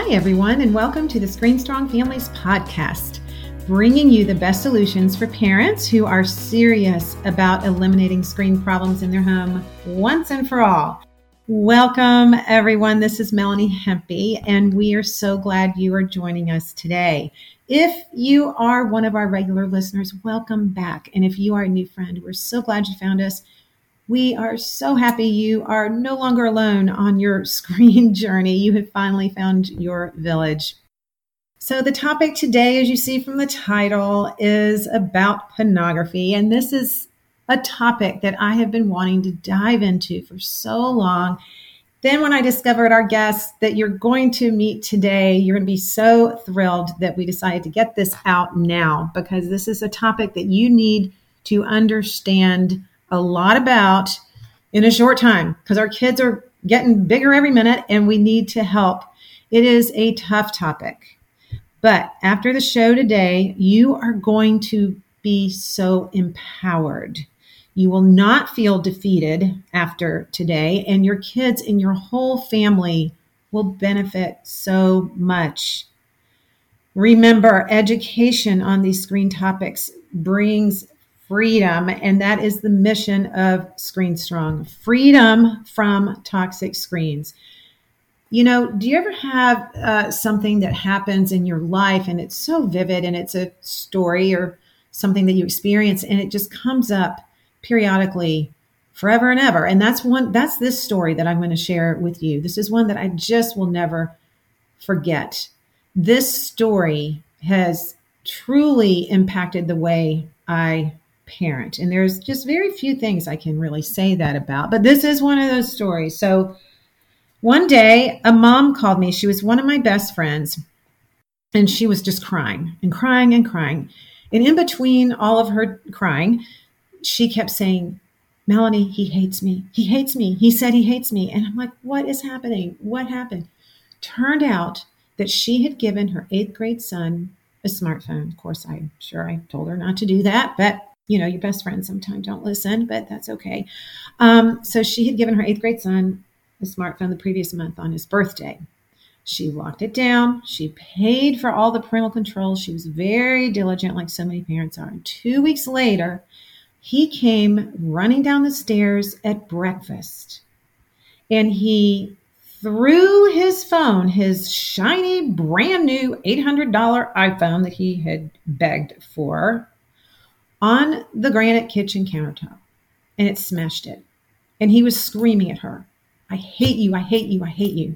Hi, everyone, and welcome to the Screen Strong Families podcast, bringing you the best solutions for parents who are serious about eliminating screen problems in their home once and for all. Welcome, everyone. This is Melanie Hempy, and we are so glad you are joining us today. If you are one of our regular listeners, welcome back. And if you are a new friend, we're so glad you found us. We are so happy you are no longer alone on your screen journey. You have finally found your village. So the topic today, as you see from the title, is about pornography. And this is a topic that I have been wanting to dive into for so long. Then when I discovered our guest that you're going to meet today, you're going to be so thrilled that we decided to get this out now, because this is a topic that you need to understand a lot about in a short time, because our kids are getting bigger every minute and we need to help. It is a tough topic. But after the show today, you are going to be so empowered. You will not feel defeated after today, and your kids and your whole family will benefit so much. Remember, education on these screen topics brings freedom, and that is the mission of Screen Strong. Freedom from toxic screens. You know, do you ever have something that happens in your life and it's so vivid and it's a story or something that you experience and it just comes up periodically forever and ever? And that's this story that I'm going to share with you. This is one that I just will never forget. This story has truly impacted the way I parent. And there's just very few things I can really say that about, but this is one of those stories. So one day a mom called me. She was one of my best friends, and she was just crying and crying and crying. And in between all of her crying, she kept saying, "Melanie, he hates me. He hates me. He said he hates me." And I'm like, what is happening? What happened? Turned out that she had given her 8th grade son a smartphone. Of course, I'm sure I told her not to do that, but you know, your best friends sometimes don't listen, but that's okay. So she had given her 8th grade son a smartphone the previous month on his birthday. She locked it down. She paid for all the parental controls. She was very diligent, like so many parents are. And 2 weeks later, he came running down the stairs at breakfast, and he threw his phone, his shiny, brand new $800 iPhone that he had begged for, on the granite kitchen countertop, and it smashed it. And he was screaming at her, "I hate you, I hate you, I hate you."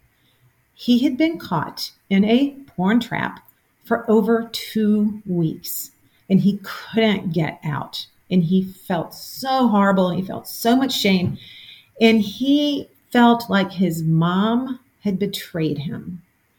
He had been caught in a porn trap for over 2 weeks, and he couldn't get out. And he felt so horrible, and he felt so much shame. And he felt like his mom had betrayed him.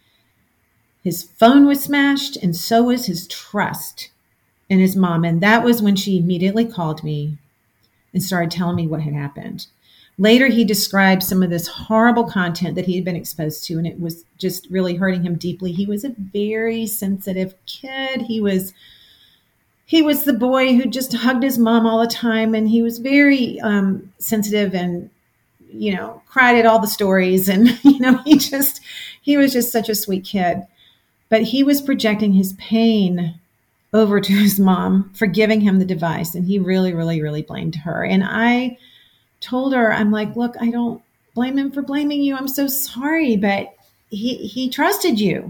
His phone was smashed, and so was his trust in his mom. And that was when she immediately called me and started telling me what had happened. Later, he described some of this horrible content that he had been exposed to, and it was just really hurting him deeply. He was a very sensitive kid. He was the boy who just hugged his mom all the time, and he was very sensitive and, you know, cried at all the stories. And, you know, he was just such a sweet kid. But he was projecting his pain over to his mom for giving him the device. And he really, really, really blamed her. And I told her, I'm like, look, I don't blame him for blaming you. I'm so sorry, but he trusted you.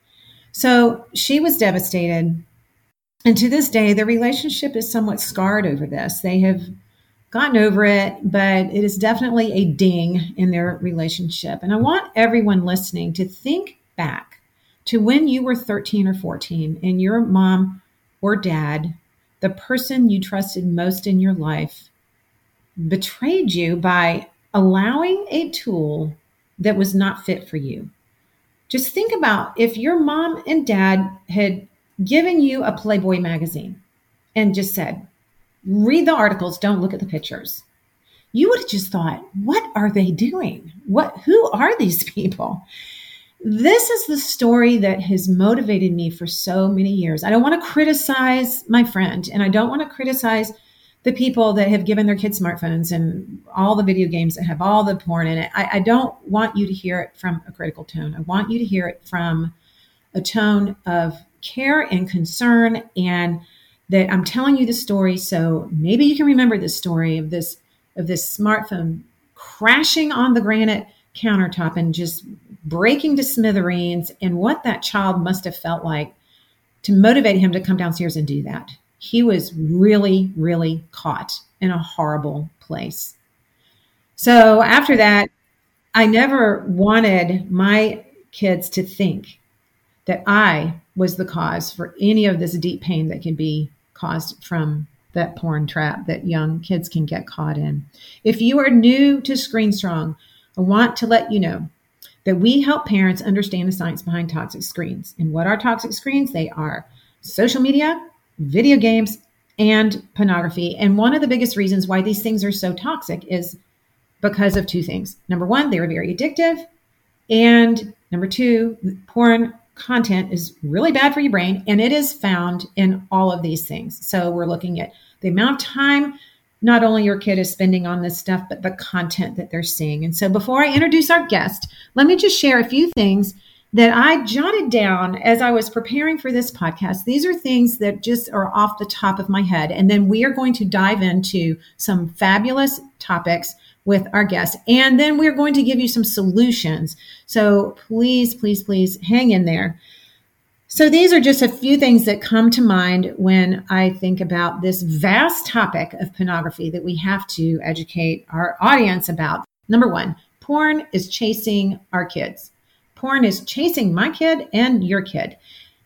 So she was devastated. And to this day, their relationship is somewhat scarred over this. They have gotten over it, but it is definitely a ding in their relationship. And I want everyone listening to think back to when you were 13 or 14 and your mom or dad, the person you trusted most in your life, betrayed you by allowing a tool that was not fit for you. Just think about if your mom and dad had given you a Playboy magazine and just said, read the articles, don't look at the pictures. You would have just thought, what are they doing? Who are these people? This is the story that has motivated me for so many years. I don't want to criticize my friend, and I don't want to criticize the people that have given their kids smartphones and all the video games that have all the porn in it. I don't want you to hear it from a critical tone. I want you to hear it from a tone of care and concern, and that I'm telling you the story so maybe you can remember this story of this smartphone crashing on the granite countertop and just breaking to smithereens, and what that child must have felt like to motivate him to come downstairs and do that. He was really, really caught in a horrible place. So after that, I never wanted my kids to think that I was the cause for any of this deep pain that can be caused from that porn trap that young kids can get caught in. If you are new to Screen Strong, I want to let you know that we help parents understand the science behind toxic screens. And what are toxic screens? They are social media, video games, and pornography. And one of the biggest reasons why these things are so toxic is because of two things. Number one, they are very addictive. And number two, porn content is really bad for your brain, and it is found in all of these things. So we're looking at the amount of time not only your kid is spending on this stuff, but the content that they're seeing. And so before I introduce our guest, let me just share a few things that I jotted down as I was preparing for this podcast. These are things that just are off the top of my head. And then we are going to dive into some fabulous topics with our guests. And then we're going to give you some solutions. So please, please, please hang in there. So these are just a few things that come to mind when I think about this vast topic of pornography that we have to educate our audience about. Number one, porn is chasing our kids. Porn is chasing my kid and your kid.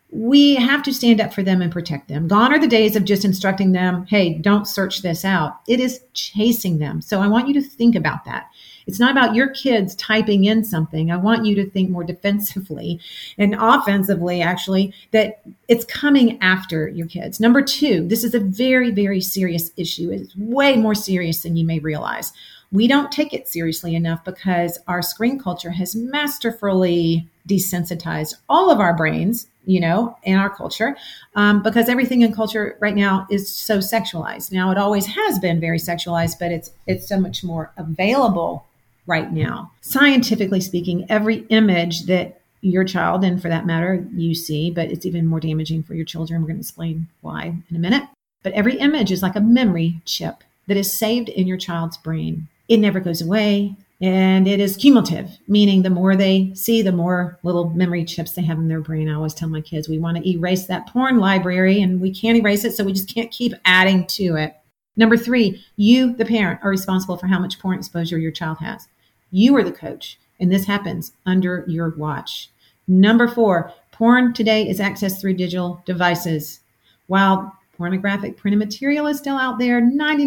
We have to stand up for them and protect them. Gone are the days of just instructing them, hey, don't search this out. It is chasing them. So I want you to think about that. It's not about your kids typing in something. I want you to think more defensively and offensively, actually, that it's coming after your kids. Number two, this is a very, very serious issue. It's way more serious than you may realize. We don't take it seriously enough because our screen culture has masterfully desensitized all of our brains, in our culture, because everything in culture right now is so sexualized. Now, it always has been very sexualized, but it's so much more available right now. Scientifically speaking, every image that your child, and for that matter, you see, but it's even more damaging for your children. We're going to explain why in a minute. But every image is like a memory chip that is saved in your child's brain. It never goes away, and it is cumulative, meaning the more they see, the more little memory chips they have in their brain. I always tell my kids, we want to erase that porn library, and we can't erase it, so we just can't keep adding to it. Number three, you, the parent, are responsible for how much porn exposure your child has. You are the coach, and this happens under your watch. Number four, porn today is accessed through digital devices. While pornographic printed material is still out there,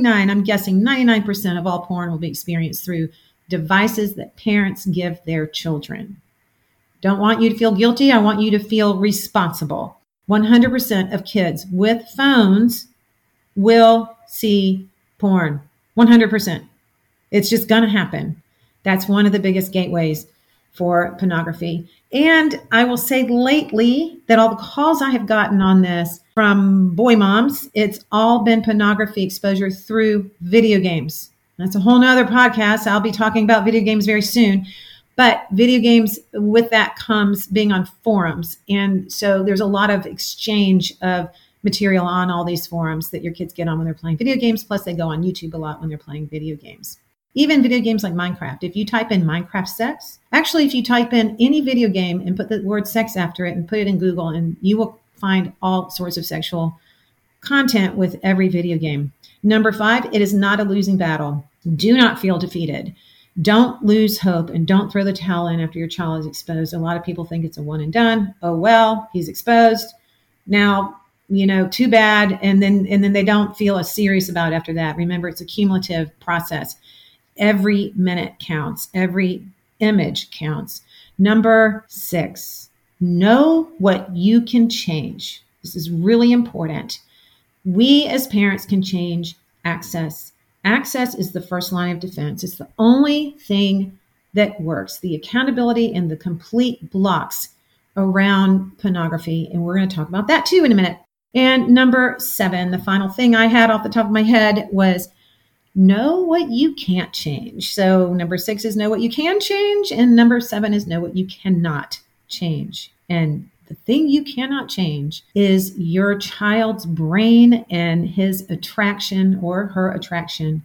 99% of all porn will be experienced through devices that parents give their children. Don't want you to feel guilty. I want you to feel responsible. 100% of kids with phones will see porn. 100%. It's just going to happen. That's one of the biggest gateways for pornography. And I will say lately that all the calls I have gotten on this from boy moms, it's all been pornography exposure through video games. That's a whole nother podcast. I'll be talking about video games very soon. But video games, with that comes being on forums. And so there's a lot of exchange of material on all these forums that your kids get on when they're playing video games. Plus, they go on YouTube a lot when they're playing video games. Even video games like Minecraft. If you type in Minecraft sex, actually, if you type in any video game and put the word sex after it and put it in Google, and you will find all sorts of sexual content with every video game. Number five, it is not a losing battle. Do not feel defeated. Don't lose hope, and don't throw the towel in after your child is exposed. A lot of people think it's a one and done. Oh, well, he's exposed. Now, too bad. And then they don't feel as serious about it after that. Remember, it's a cumulative process. Every minute counts. Every image counts. Number six, know what you can change. This is really important. We as parents can change access. Access is the first line of defense. It's the only thing that works. The accountability and the complete blocks around pornography. And we're going to talk about that too in a minute. And number 7, the final thing I had off the top of my head was know what you can't change. So number 6 is know what you can change. And number 7 is know what you cannot change. And the thing you cannot change is your child's brain and his attraction or her attraction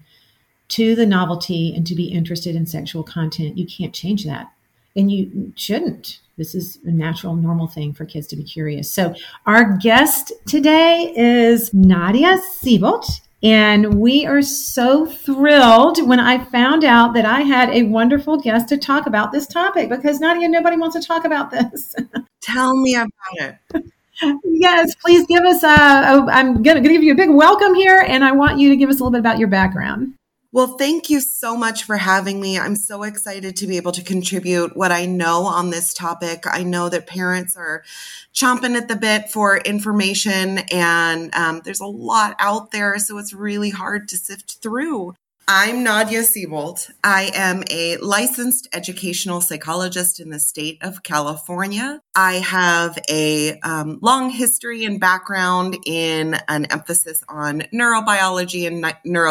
to the novelty and to be interested in sexual content. You can't change that. And you shouldn't. This is a natural, normal thing for kids to be curious. So our guest today is Nadia Seibolt. And we are so thrilled when I found out that I had a wonderful guest to talk about this topic, because Nadia, nobody wants to talk about this. Tell me about it. Yes, please give us I'm going to give you a big welcome here, and I want you to give us a little bit about your background. Well, thank you so much for having me. I'm so excited to be able to contribute what I know on this topic. I know that parents are chomping at the bit for information, and there's a lot out there, so it's really hard to sift through. I'm Nadia Seibolt. I am a licensed educational psychologist in the state of California. I have a long history and background in an emphasis on neurobiology and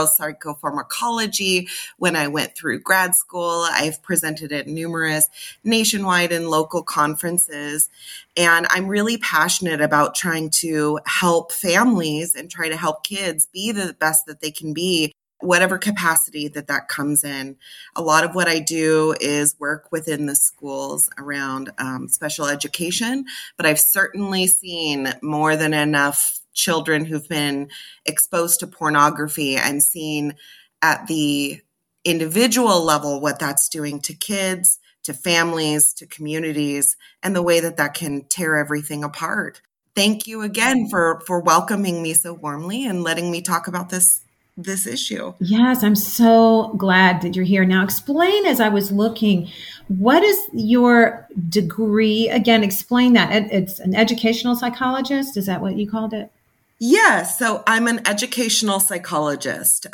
neuropsychopharmacology. When I went through grad school, I've presented at numerous nationwide and local conferences. And I'm really passionate about trying to help families and try to help kids be the best that they can be, whatever capacity that comes in. A lot of what I do is work within the schools around special education, but I've certainly seen more than enough children who've been exposed to pornography and seen at the individual level what that's doing to kids, to families, to communities, and the way that can tear everything apart. Thank you again for welcoming me so warmly and letting me talk about this issue. Yes, I'm so glad that you're here. Now, explain, as I was looking, what is your degree? Again, explain that. It's an educational psychologist. Is that what you called it? Yeah, so I'm an educational psychologist.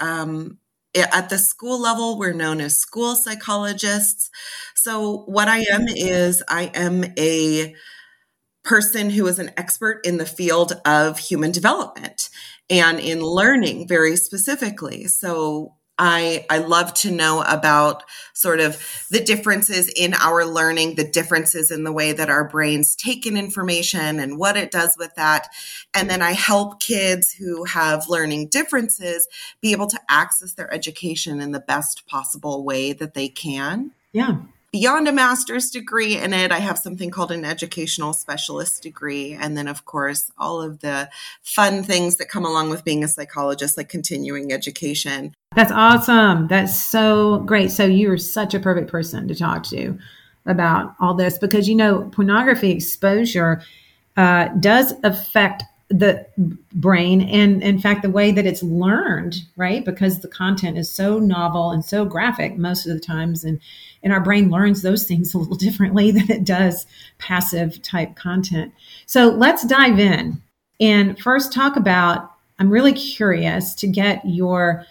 At the school level, we're known as school psychologists. So what I am is I am a person who is an expert in the field of human development and in learning very specifically. So I love to know about sort of the differences in our learning, the differences in the way that our brains take in information and what it does with that. And then I help kids who have learning differences be able to access their education in the best possible way that they can. Yeah. Beyond a master's degree in it, I have something called an educational specialist degree. And then, of course, all of the fun things that come along with being a psychologist, like continuing education. That's awesome. That's so great. So you're such a perfect person to talk to about all this, because, pornography exposure does affect the brain and, in fact, the way that it's learned, right? Because the content is so novel and so graphic most of the times. And our brain learns those things a little differently than it does passive type content. So let's dive in and first talk about, I'm really curious to get your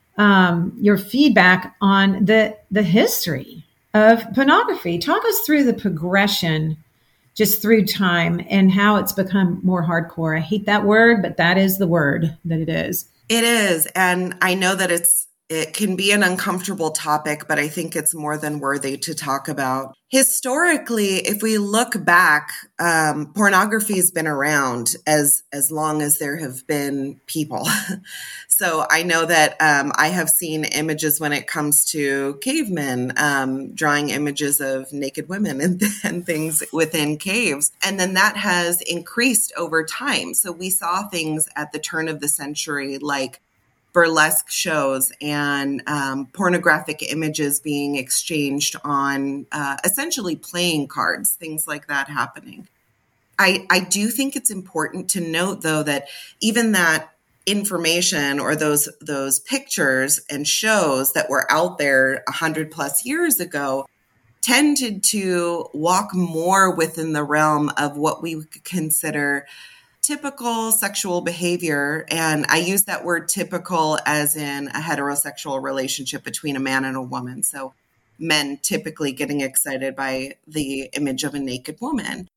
feedback on the history of pornography. Talk us through the progression just through time and how it's become more hardcore. I hate that word, but that is the word that it is. It is. And I know that it can be an uncomfortable topic, but I think it's more than worthy to talk about. Historically, if we look back, pornography has been around as long as there have been people. So I know that I have seen images when it comes to cavemen, drawing images of naked women and things within caves. And then that has increased over time. So we saw things at the turn of the century like burlesque shows and pornographic images being exchanged on essentially playing cards, things like that happening. I do think it's important to note, though, that even that information or those pictures and shows that were out there 100 plus years ago tended to walk more within the realm of what we would consider typical sexual behavior. And I use that word typical as in a heterosexual relationship between a man and a woman. So men typically getting excited by the image of a naked woman.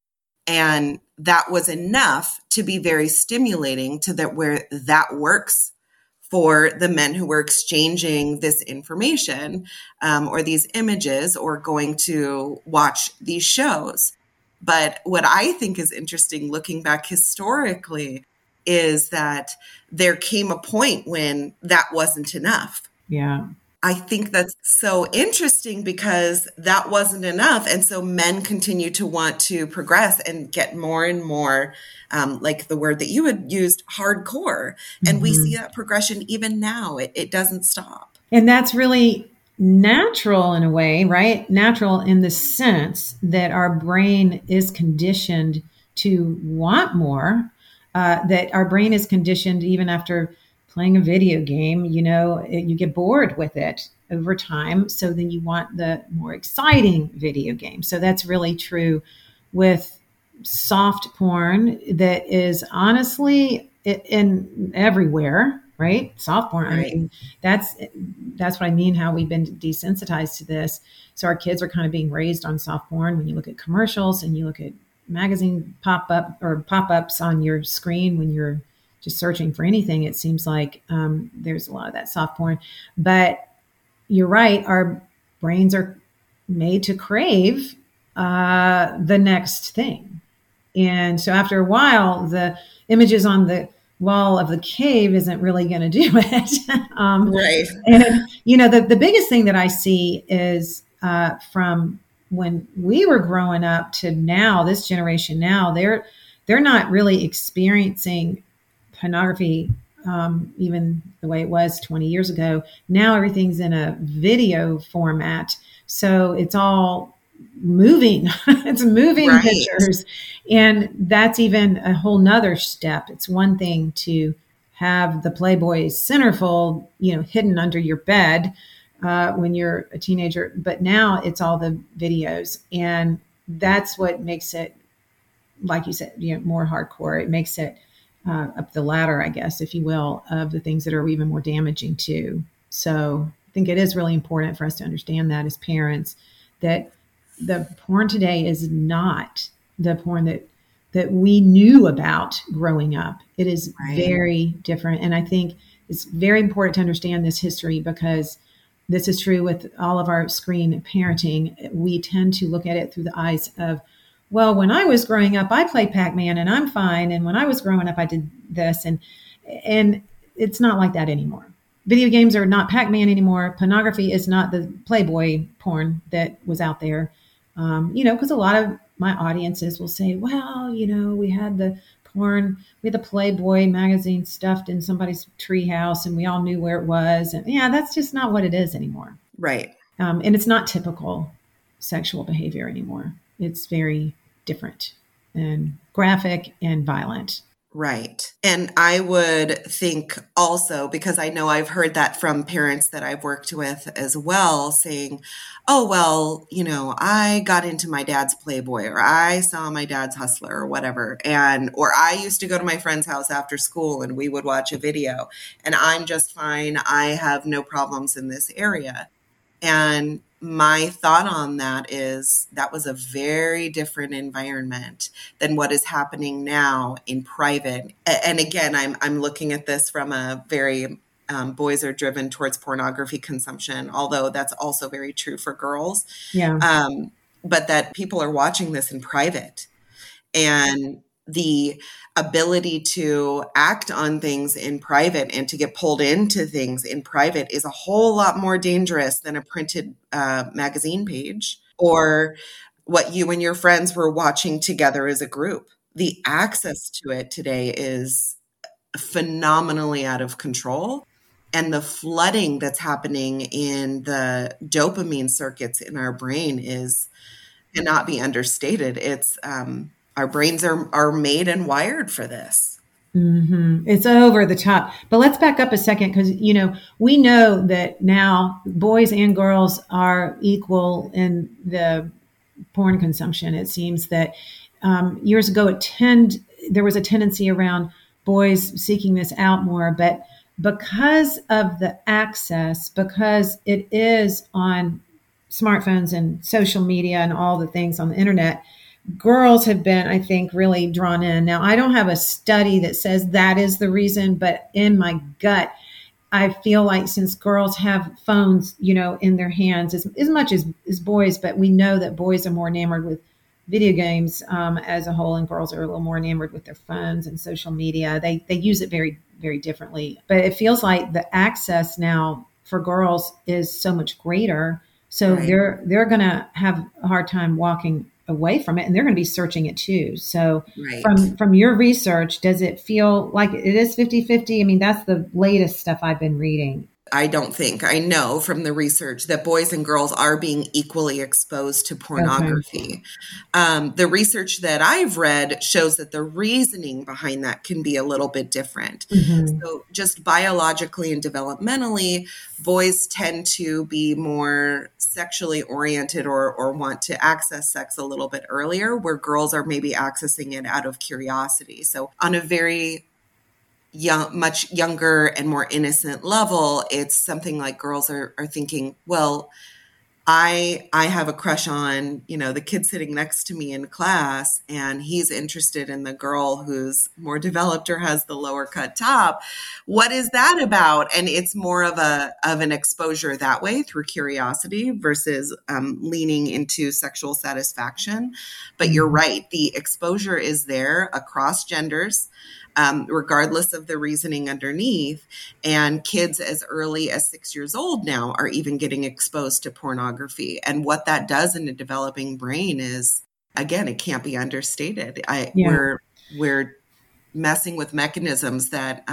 And that was enough to be very stimulating to that where that works for the men who were exchanging this information or these images or going to watch these shows. But what I think is interesting looking back historically is that there came a point when that wasn't enough. Yeah. I think that's so interesting because that wasn't enough. And so men continue to want to progress and get more and more, like the word that you had used, hardcore. And we see that progression even now. It doesn't stop. And that's really natural in a way, right? Natural in the sense that our brain is conditioned to want more, that our brain is conditioned even after playing a video game, you get bored with it over time. So then you want the more exciting video game. So that's really true with soft porn that is honestly in everywhere, right? Soft porn. Right. I mean, that's what I mean, how we've been desensitized to this. So our kids are kind of being raised on soft porn. When you look at commercials and you look at magazine pop-ups on your screen when you're just searching for anything, it seems like there's a lot of that soft porn. But you're right, our brains are made to crave the next thing. And so after a while, the images on the wall of the cave isn't really going to do it. Right. And, the biggest thing that I see is from when we were growing up to now, this generation now, they're not really experiencing pornography, even the way it was 20 years ago. Now everything's in a video format. So it's all moving. It's moving Right. pictures. And that's even a whole nother step. It's one thing to have the Playboy centerfold, hidden under your bed when you're a teenager. But now it's all the videos. And that's what makes it, like you said, more hardcore. It makes it up the ladder, I guess, if you will, of the things that are even more damaging too. So I think it is really important for us to understand that as parents, that the porn today is not the porn that we knew about growing up. It is very different. And I think it's very important to understand this history because this is true with all of our screen parenting. We tend to look at it through the eyes of, well, when I was growing up, I played Pac-Man and I'm fine. And when I was growing up, I did this. And it's not like that anymore. Video games are not Pac-Man anymore. Pornography is not the Playboy porn that was out there. Because a lot of my audiences will say, well, we had the porn, we had the Playboy magazine stuffed in somebody's treehouse and we all knew where it was. And yeah, that's just not what it is anymore. Right. And it's not typical sexual behavior anymore. It's very different and graphic and violent. Right. And I would think also, because I know I've heard that from parents that I've worked with as well, saying, oh, well, I got into my dad's Playboy, or I saw my dad's Hustler, or whatever. Or I used to go to my friend's house after school and we would watch a video and I'm just fine. I have no problems in this area. And my thought on that is that was a very different environment than what is happening now in private. And again, I'm looking at this from a very boys are driven towards pornography consumption, although that's also very true for girls. Yeah. But that people are watching this in private. And the ability to act on things in private and to get pulled into things in private is a whole lot more dangerous than a printed magazine page or what you and your friends were watching together as a group. The access to it today is phenomenally out of control. And the flooding that's happening in the dopamine circuits in our brain cannot be understated. It's our brains are made and wired for this. Mm-hmm. It's over the top. But let's back up a second because, we know that now boys and girls are equal in the porn consumption. It seems that years ago, there was a tendency around boys seeking this out more. But because of the access, because it is on smartphones and social media and all the things on the internet, girls have been, I think, really drawn in. Now, I don't have a study that says that is the reason, but in my gut, I feel like since girls have phones, in their hands as much as boys, but we know that boys are more enamored with video games as a whole, and girls are a little more enamored with their phones and social media. They use it very, very differently. But it feels like the access now for girls is so much greater. So Right. they're going to have a hard time walking away from it, and they're going to be searching it too. So Right. from your research, does it feel like it is 50-50? I mean, that's the latest stuff I've been reading. I don't think. I know from the research that boys and girls are being equally exposed to Okay. pornography. The research that I've read shows that the reasoning behind that can be a little bit different. Mm-hmm. So, just biologically and developmentally, boys tend to be more sexually oriented or want to access sex a little bit earlier, where girls are maybe accessing it out of curiosity. So, on a very much younger and more innocent level, it's something like girls are thinking, well, I have a crush on, the kid sitting next to me in class, and he's interested in the girl who's more developed or has the lower cut top. What is that about? And it's more of an exposure that way through curiosity versus leaning into sexual satisfaction. But you're right, the exposure is there across genders. Regardless of the reasoning underneath. And kids as early as 6 years old now are even getting exposed to pornography. And what that does in a developing brain is, again, it can't be understated. Yeah. We're messing with mechanisms that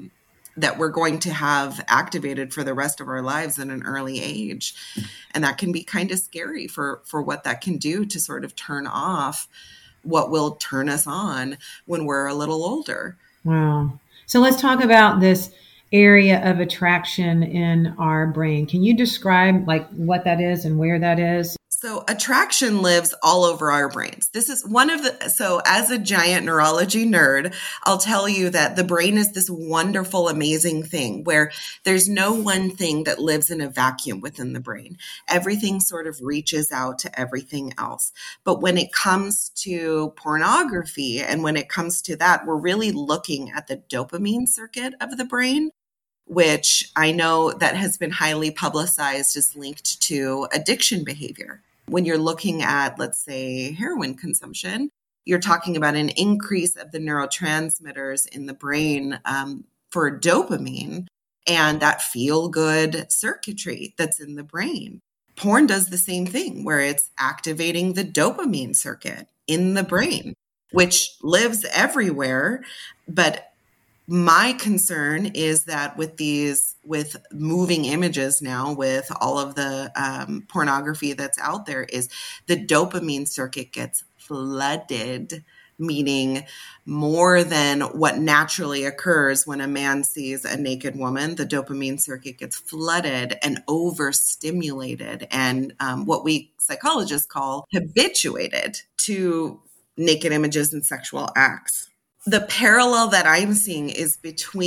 we're going to have activated for the rest of our lives at an early age. And that can be kind of scary for what that can do to sort of turn off what will turn us on when we're a little older. Wow. So let's talk about this area of attraction in our brain. Can you describe like what that is and where that is? So attraction lives all over our brains. This is so as a giant neurology nerd, I'll tell you that the brain is this wonderful, amazing thing where there's no one thing that lives in a vacuum within the brain. Everything sort of reaches out to everything else. But when it comes to pornography and when it comes to that, we're really looking at the dopamine circuit of the brain, which I know that has been highly publicized as linked to addiction behavior. When you're looking at, let's say, heroin consumption, you're talking about an increase of the neurotransmitters in the brain for dopamine and that feel-good circuitry that's in the brain. Porn does the same thing, where it's activating the dopamine circuit in the brain, which lives everywhere, but my concern is that with moving images now, with all of the pornography that's out there, is the dopamine circuit gets flooded, meaning more than what naturally occurs when a man sees a naked woman. The dopamine circuit gets flooded and overstimulated and what we psychologists call habituated to naked images and sexual acts. The parallel that I'm seeing is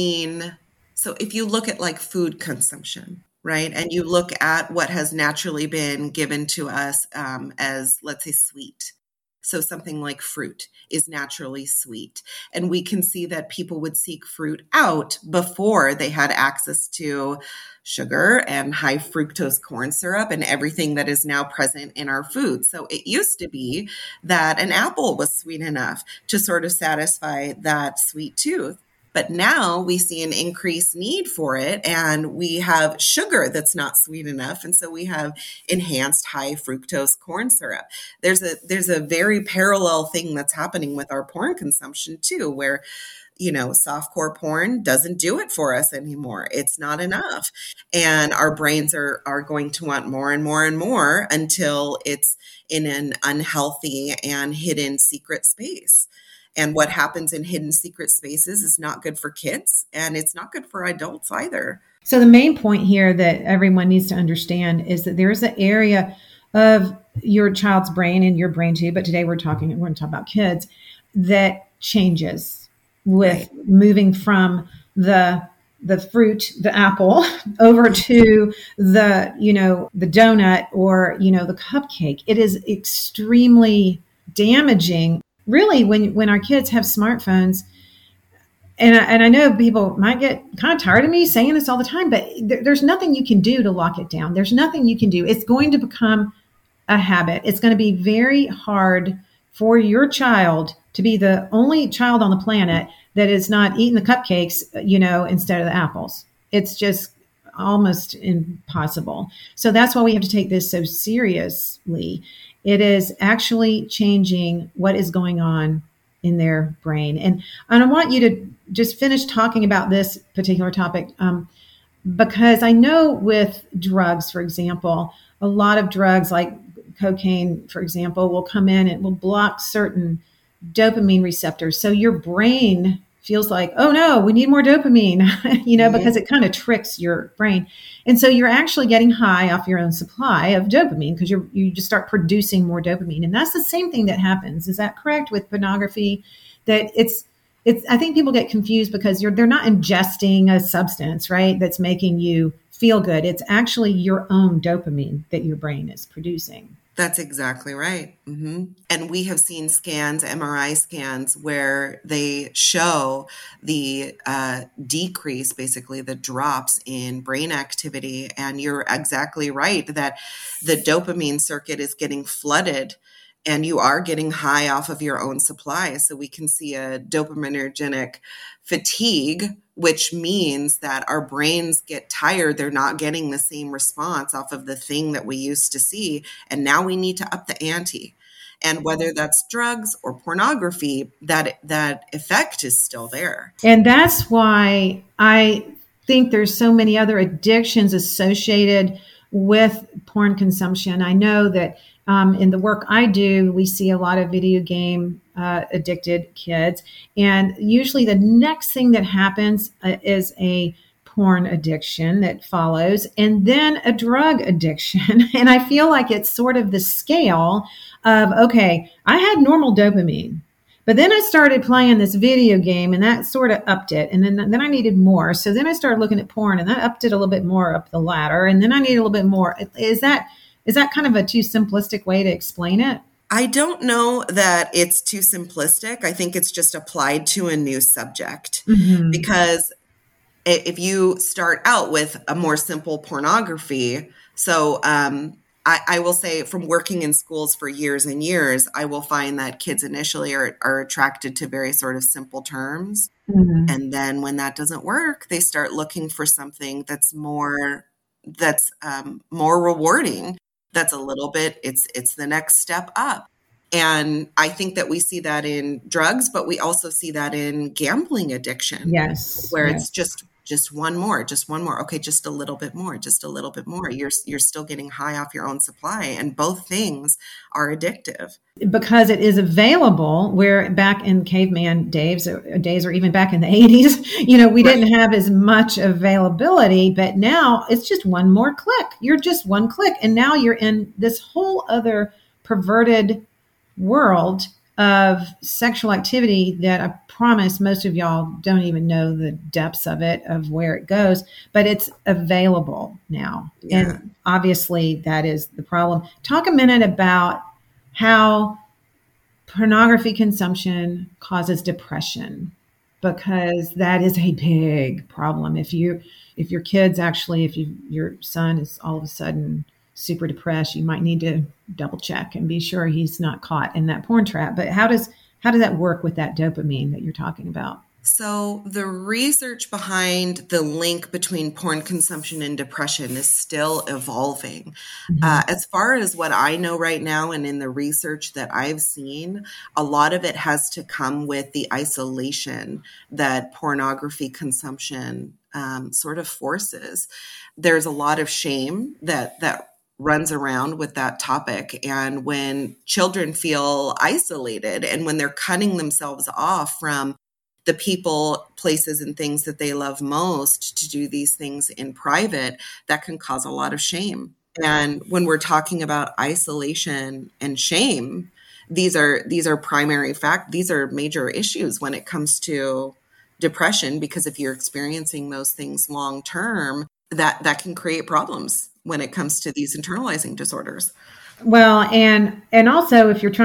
so if you look at like food consumption, right? And you look at what has naturally been given to us as, let's say, sweet. So something like fruit is naturally sweet. And we can see that people would seek fruit out before they had access to sugar and high fructose corn syrup and everything that is now present in our food. So it used to be that an apple was sweet enough to sort of satisfy that sweet tooth. But now we see an increased need for it, and we have sugar that's not sweet enough. And so we have enhanced high fructose corn syrup. There's a very parallel thing that's happening with our porn consumption too, where softcore porn doesn't do it for us anymore. It's not enough. And our brains are going to want more and more and more until it's in an unhealthy and hidden secret space. And what happens in hidden secret spaces is not good for kids, and it's not good for adults either. So the main point here that everyone needs to understand is that there's an area of your child's brain and your brain too, but today we're going to talk about kids, that changes with moving from the fruit, the apple, over to the donut or, the cupcake. It is extremely damaging. Really, when our kids have smartphones, and I know people might get kind of tired of me saying this all the time, but there's nothing you can do to lock it down. There's nothing you can do. It's going to become a habit. It's going to be very hard for your child to be the only child on the planet that is not eating the cupcakes, instead of the apples. It's just almost impossible. So that's why we have to take this so seriously. It is actually changing what is going on in their brain. And I want you to just finish talking about this particular topic, because I know with drugs, for example, a lot of drugs like cocaine, for example, will come in and will block certain dopamine receptors. So your brain feels like, oh no, we need more dopamine, because it kind of tricks your brain. And so you're actually getting high off your own supply of dopamine because you just start producing more dopamine. And that's the same thing that happens. Is that correct with pornography? That it's I think people get confused because they're not ingesting a substance, right? That's making you feel good. It's actually your own dopamine that your brain is producing. That's exactly right. Mm-hmm. And we have seen scans, MRI scans, where they show the decrease, basically the drops in brain activity. And you're exactly right that the dopamine circuit is getting flooded and you are getting high off of your own supply. So we can see a dopaminergic fatigue, which means that our brains get tired. They're not getting the same response off of the thing that we used to see. And now we need to up the ante. And whether that's drugs or pornography, that effect is still there. And that's why I think there's so many other addictions associated with porn consumption. I know that in the work I do, we see a lot of video game addicted kids. And usually the next thing that happens is a porn addiction that follows, and then a drug addiction. And I feel like it's sort of the scale of, okay, I had normal dopamine, but then I started playing this video game and that sort of upped it. And then I needed more. So then I started looking at porn and that upped it a little bit more up the ladder. And then I need a little bit more. Is that kind of a too simplistic way to explain it? I don't know that it's too simplistic. I think it's just applied to a new subject. Mm-hmm. Because if you start out with a more simple pornography, so I will say from working in schools for years and years, I will find that kids initially are attracted to very sort of simple terms. Mm-hmm. And then when that doesn't work, they start looking for something that's more rewarding. That's a little bit, it's the next step up. And I think that we see that in drugs, but we also see that in gambling addiction. Yes. Where it's just one more. Okay, just a little bit more. You're still getting high off your own supply. And both things are addictive. Because it is available, where back in caveman days or even back in the 80s, we didn't have as much availability, but now it's just one more click. You're just one click. And now you're in this whole other perverted world of sexual activity that I promise most of y'all don't even know the depths of it, of where it goes, but it's available now. Yeah. And obviously that is the problem. Talk a minute about how pornography consumption causes depression, because that is a big problem. If your son is all of a sudden super depressed, you might need to double check and be sure he's not caught in that porn trap. But how does that work with that dopamine that you're talking about? So the research behind the link between porn consumption and depression is still evolving. Mm-hmm. As far as what I know right now, and in the research that I've seen, a lot of it has to come with the isolation that pornography consumption sort of forces. There's a lot of shame that runs around with that topic. And when children feel isolated and when they're cutting themselves off from the people, places, and things that they love most to do these things in private, that can cause a lot of shame. And when we're talking about isolation and shame, these are primary these are major issues when it comes to depression, because if you're experiencing those things long term, that can create problems when it comes to these internalizing disorders. Well, and also if you're trying to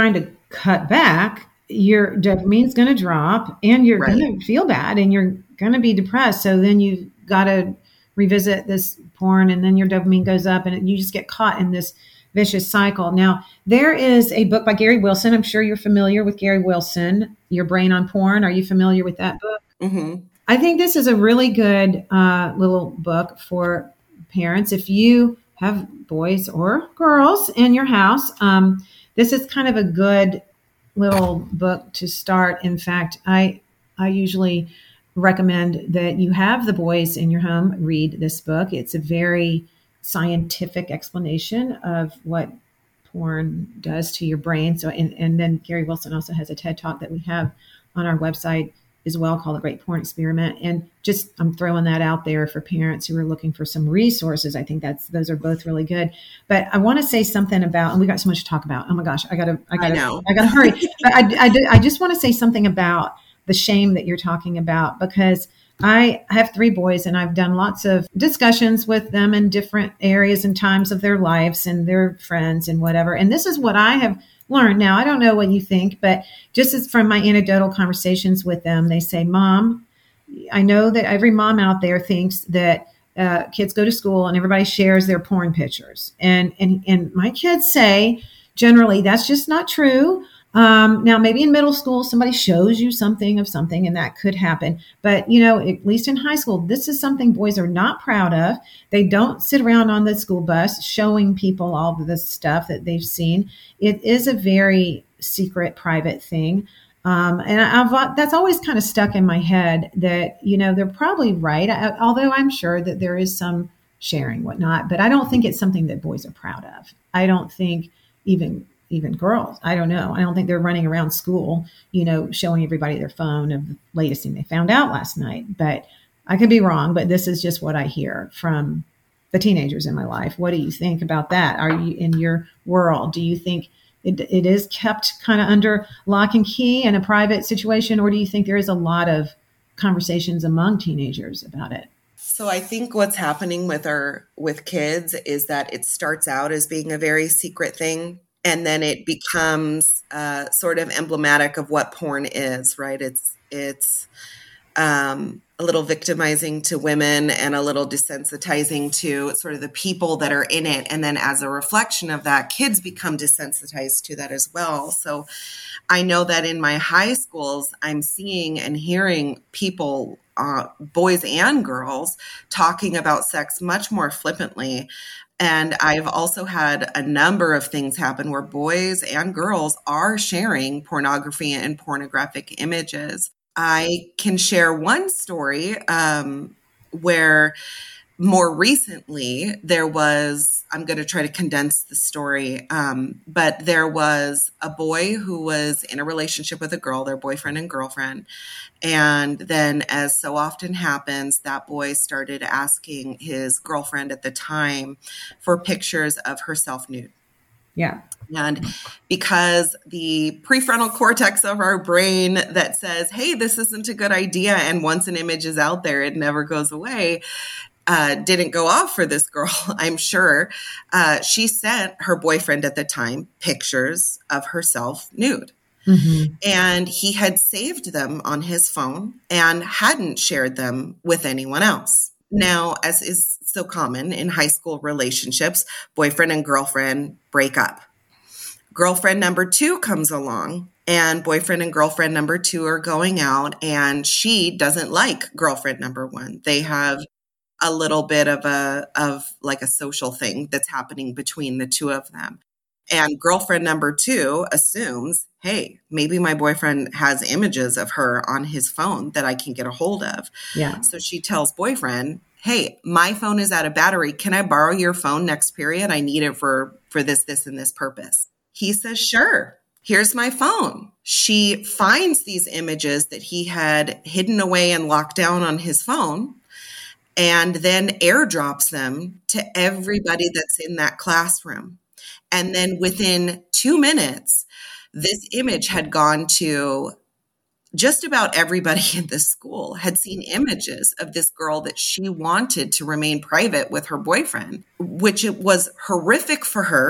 cut back, your dopamine's going to drop and you're going to feel bad and you're going to be depressed. So then you've got to revisit this porn and then your dopamine goes up and you just get caught in this vicious cycle. Now, there is a book by Gary Wilson. I'm sure you're familiar with Gary Wilson, Your Brain on Porn. Are you familiar with that book? Mm-hmm. I think this is a really good little book for parents. If you have boys or girls in your house, this is kind of a good little book to start. In fact, I usually recommend that you have the boys in your home read this book. It's a very scientific explanation of what porn does to your brain. So, and then Gary Wilson also has a TED Talk that we have on our website as well called The Great Porn Experiment. And just, I'm throwing that out there for parents who are looking for some resources. I think those are both really good. But I want to say something about, and we got so much to talk about. Oh my gosh, I gotta hurry. But I just want to say something about the shame that you're talking about, because I have 3 boys and I've done lots of discussions with them in different areas and times of their lives and their friends and whatever. And this is what I have learned. Now, I don't know what you think, but just as from my anecdotal conversations with them, they say, Mom, I know that every mom out there thinks that kids go to school and everybody shares their porn pictures. And my kids say, generally, that's just not true. Now, maybe in middle school, somebody shows you something of something, and that could happen. But, at least in high school, this is something boys are not proud of. They don't sit around on the school bus showing people all of this stuff that they've seen. It is a very secret, private thing. And that's always kind of stuck in my head that, they're probably right, although I'm sure that there is some sharing, whatnot. But I don't think it's something that boys are proud of. I don't think even girls, I don't know. I don't think they're running around school, showing everybody their phone of the latest thing they found out last night. But I could be wrong, but this is just what I hear from the teenagers in my life. What do you think about that? Are you, in your world, do you think it is kept kind of under lock and key in a private situation, or do you think there is a lot of conversations among teenagers about it? So I think what's happening with kids is that it starts out as being a very secret thing. And then it becomes sort of emblematic of what porn is, right? It's a little victimizing to women and a little desensitizing to sort of the people that are in it. And then as a reflection of that, kids become desensitized to that as well. So I know that in my high schools, I'm seeing and hearing people, boys and girls, talking about sex much more flippantly. And I've also had a number of things happen where boys and girls are sharing pornography and pornographic images. I can share one story where more recently there was, I'm going to try to condense the story, but there was a boy who was in a relationship with a girl, their boyfriend and girlfriend. And then, as so often happens, that boy started asking his girlfriend at the time for pictures of herself nude. Yeah. And because the prefrontal cortex of our brain that says, hey, this isn't a good idea, and once an image is out there, it never goes away, didn't go off for this girl, I'm sure. She sent her boyfriend at the time pictures of herself nude. Mm-hmm. And he had saved them on his phone and hadn't shared them with anyone else. Now, as is so common in high school relationships, boyfriend and girlfriend break up. Girlfriend number 2 comes along, and boyfriend and girlfriend number 2 are going out, and she doesn't like girlfriend number 1. They have a little bit of a social thing that's happening between the two of them. And girlfriend number 2 assumes, hey, maybe my boyfriend has images of her on his phone that I can get a hold of. Yeah. So she tells boyfriend, hey, my phone is out of battery. Can I borrow your phone next period? I need it for this, and this purpose. He says, sure. Here's my phone. She finds these images that he had hidden away and locked down on his phone, and then airdrops them to everybody that's in that classroom. And then within 2 minutes, this image had gone to just about everybody in the school, had seen images of this girl that she wanted to remain private with her boyfriend, which it was horrific for her.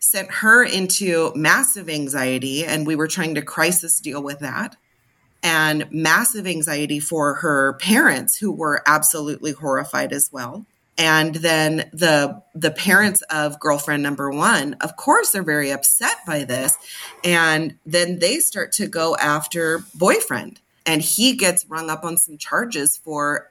sent her into massive anxiety, and we were trying to crisis deal with that, and massive anxiety for her parents, who were absolutely horrified as well. And then the parents of girlfriend number one, of course, they're very upset by this. And then they start to go after boyfriend, and he gets rung up on some charges for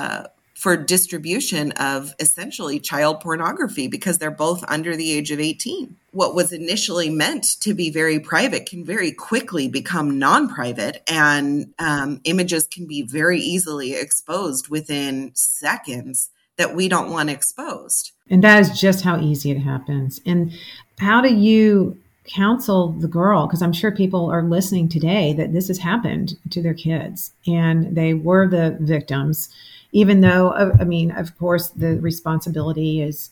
distribution of essentially child pornography, because they're both under the age of 18. What was initially meant to be very private can very quickly become non-private, and images can be very easily exposed within seconds that we don't want exposed. And that is just how easy it happens. And how do you counsel the girl? Because I'm sure people are listening today that this has happened to their kids and they were the victims, even though, I mean, of course, the responsibility is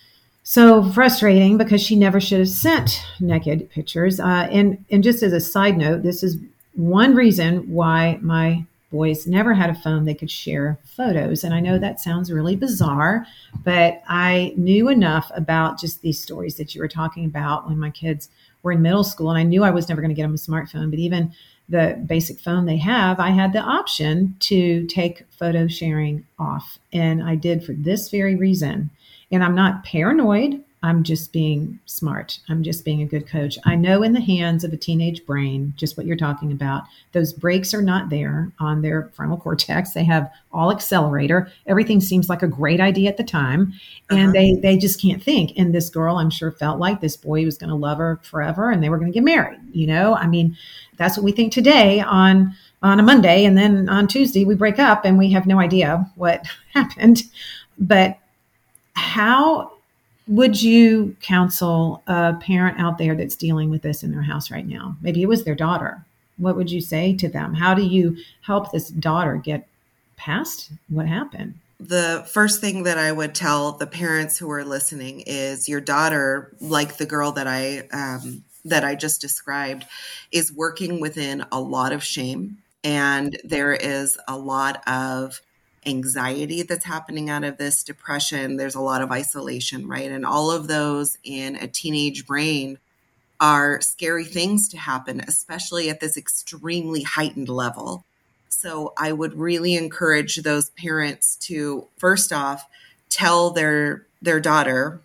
so frustrating because she never should have sent naked pictures. And just as a side note, this is one reason why my boys never had a phone they could share photos. And I know that sounds really bizarre, but I knew enough about just these stories that you were talking about when my kids were in middle school. And I knew I was never going to get them a smartphone, but even the basic phone they have, I had the option to take photo sharing off. And I did for this very reason. And I'm not paranoid. I'm just being smart. I'm just being a good coach. I know in the hands of a teenage brain, just what you're talking about, those brakes are not there on their frontal cortex. They have all accelerator. Everything seems like a great idea at the time. And they just can't think. And this girl, I'm sure, felt like this boy was going to love her forever and they were going to get married. You know, I mean, that's what we think today on a Monday. And then on Tuesday, we break up and we have no idea what happened. But how would you counsel a parent out there that's dealing with this in their house right now? Maybe it was their daughter. What would you say to them? How do you help this daughter get past what happened? The first thing that I would tell the parents who are listening is your daughter, like the girl that I just described, is working within a lot of shame. And there is a lot of anxiety that's happening out of this, depression. There's a lot of isolation, right? And all of those in a teenage brain are scary things to happen, especially at this extremely heightened level. So I would really encourage those parents to, first off, tell their daughter,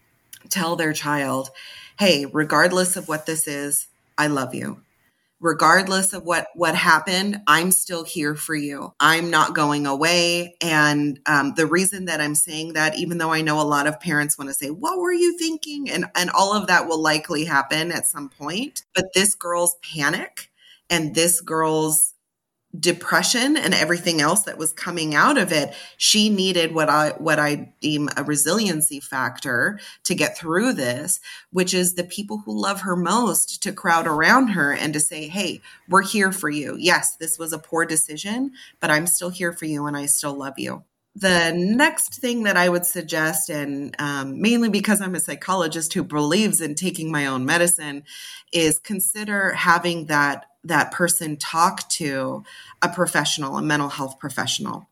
tell their child, hey, regardless of what this is, I love you. Regardless of what happened, I'm still here for you. I'm not going away. And the reason that I'm saying that, even though I know a lot of parents want to say, what were you thinking? And all of that will likely happen at some point. But this girl's panic and this girl's depression and everything else that was coming out of it, she needed what I deem a resiliency factor to get through this, which is the people who love her most to crowd around her and to say, hey, we're here for you. Yes, this was a poor decision, but I'm still here for you and I still love you. The next thing that I would suggest, and mainly because I'm a psychologist who believes in taking my own medicine, is consider having that person talk to a professional, a mental health professional,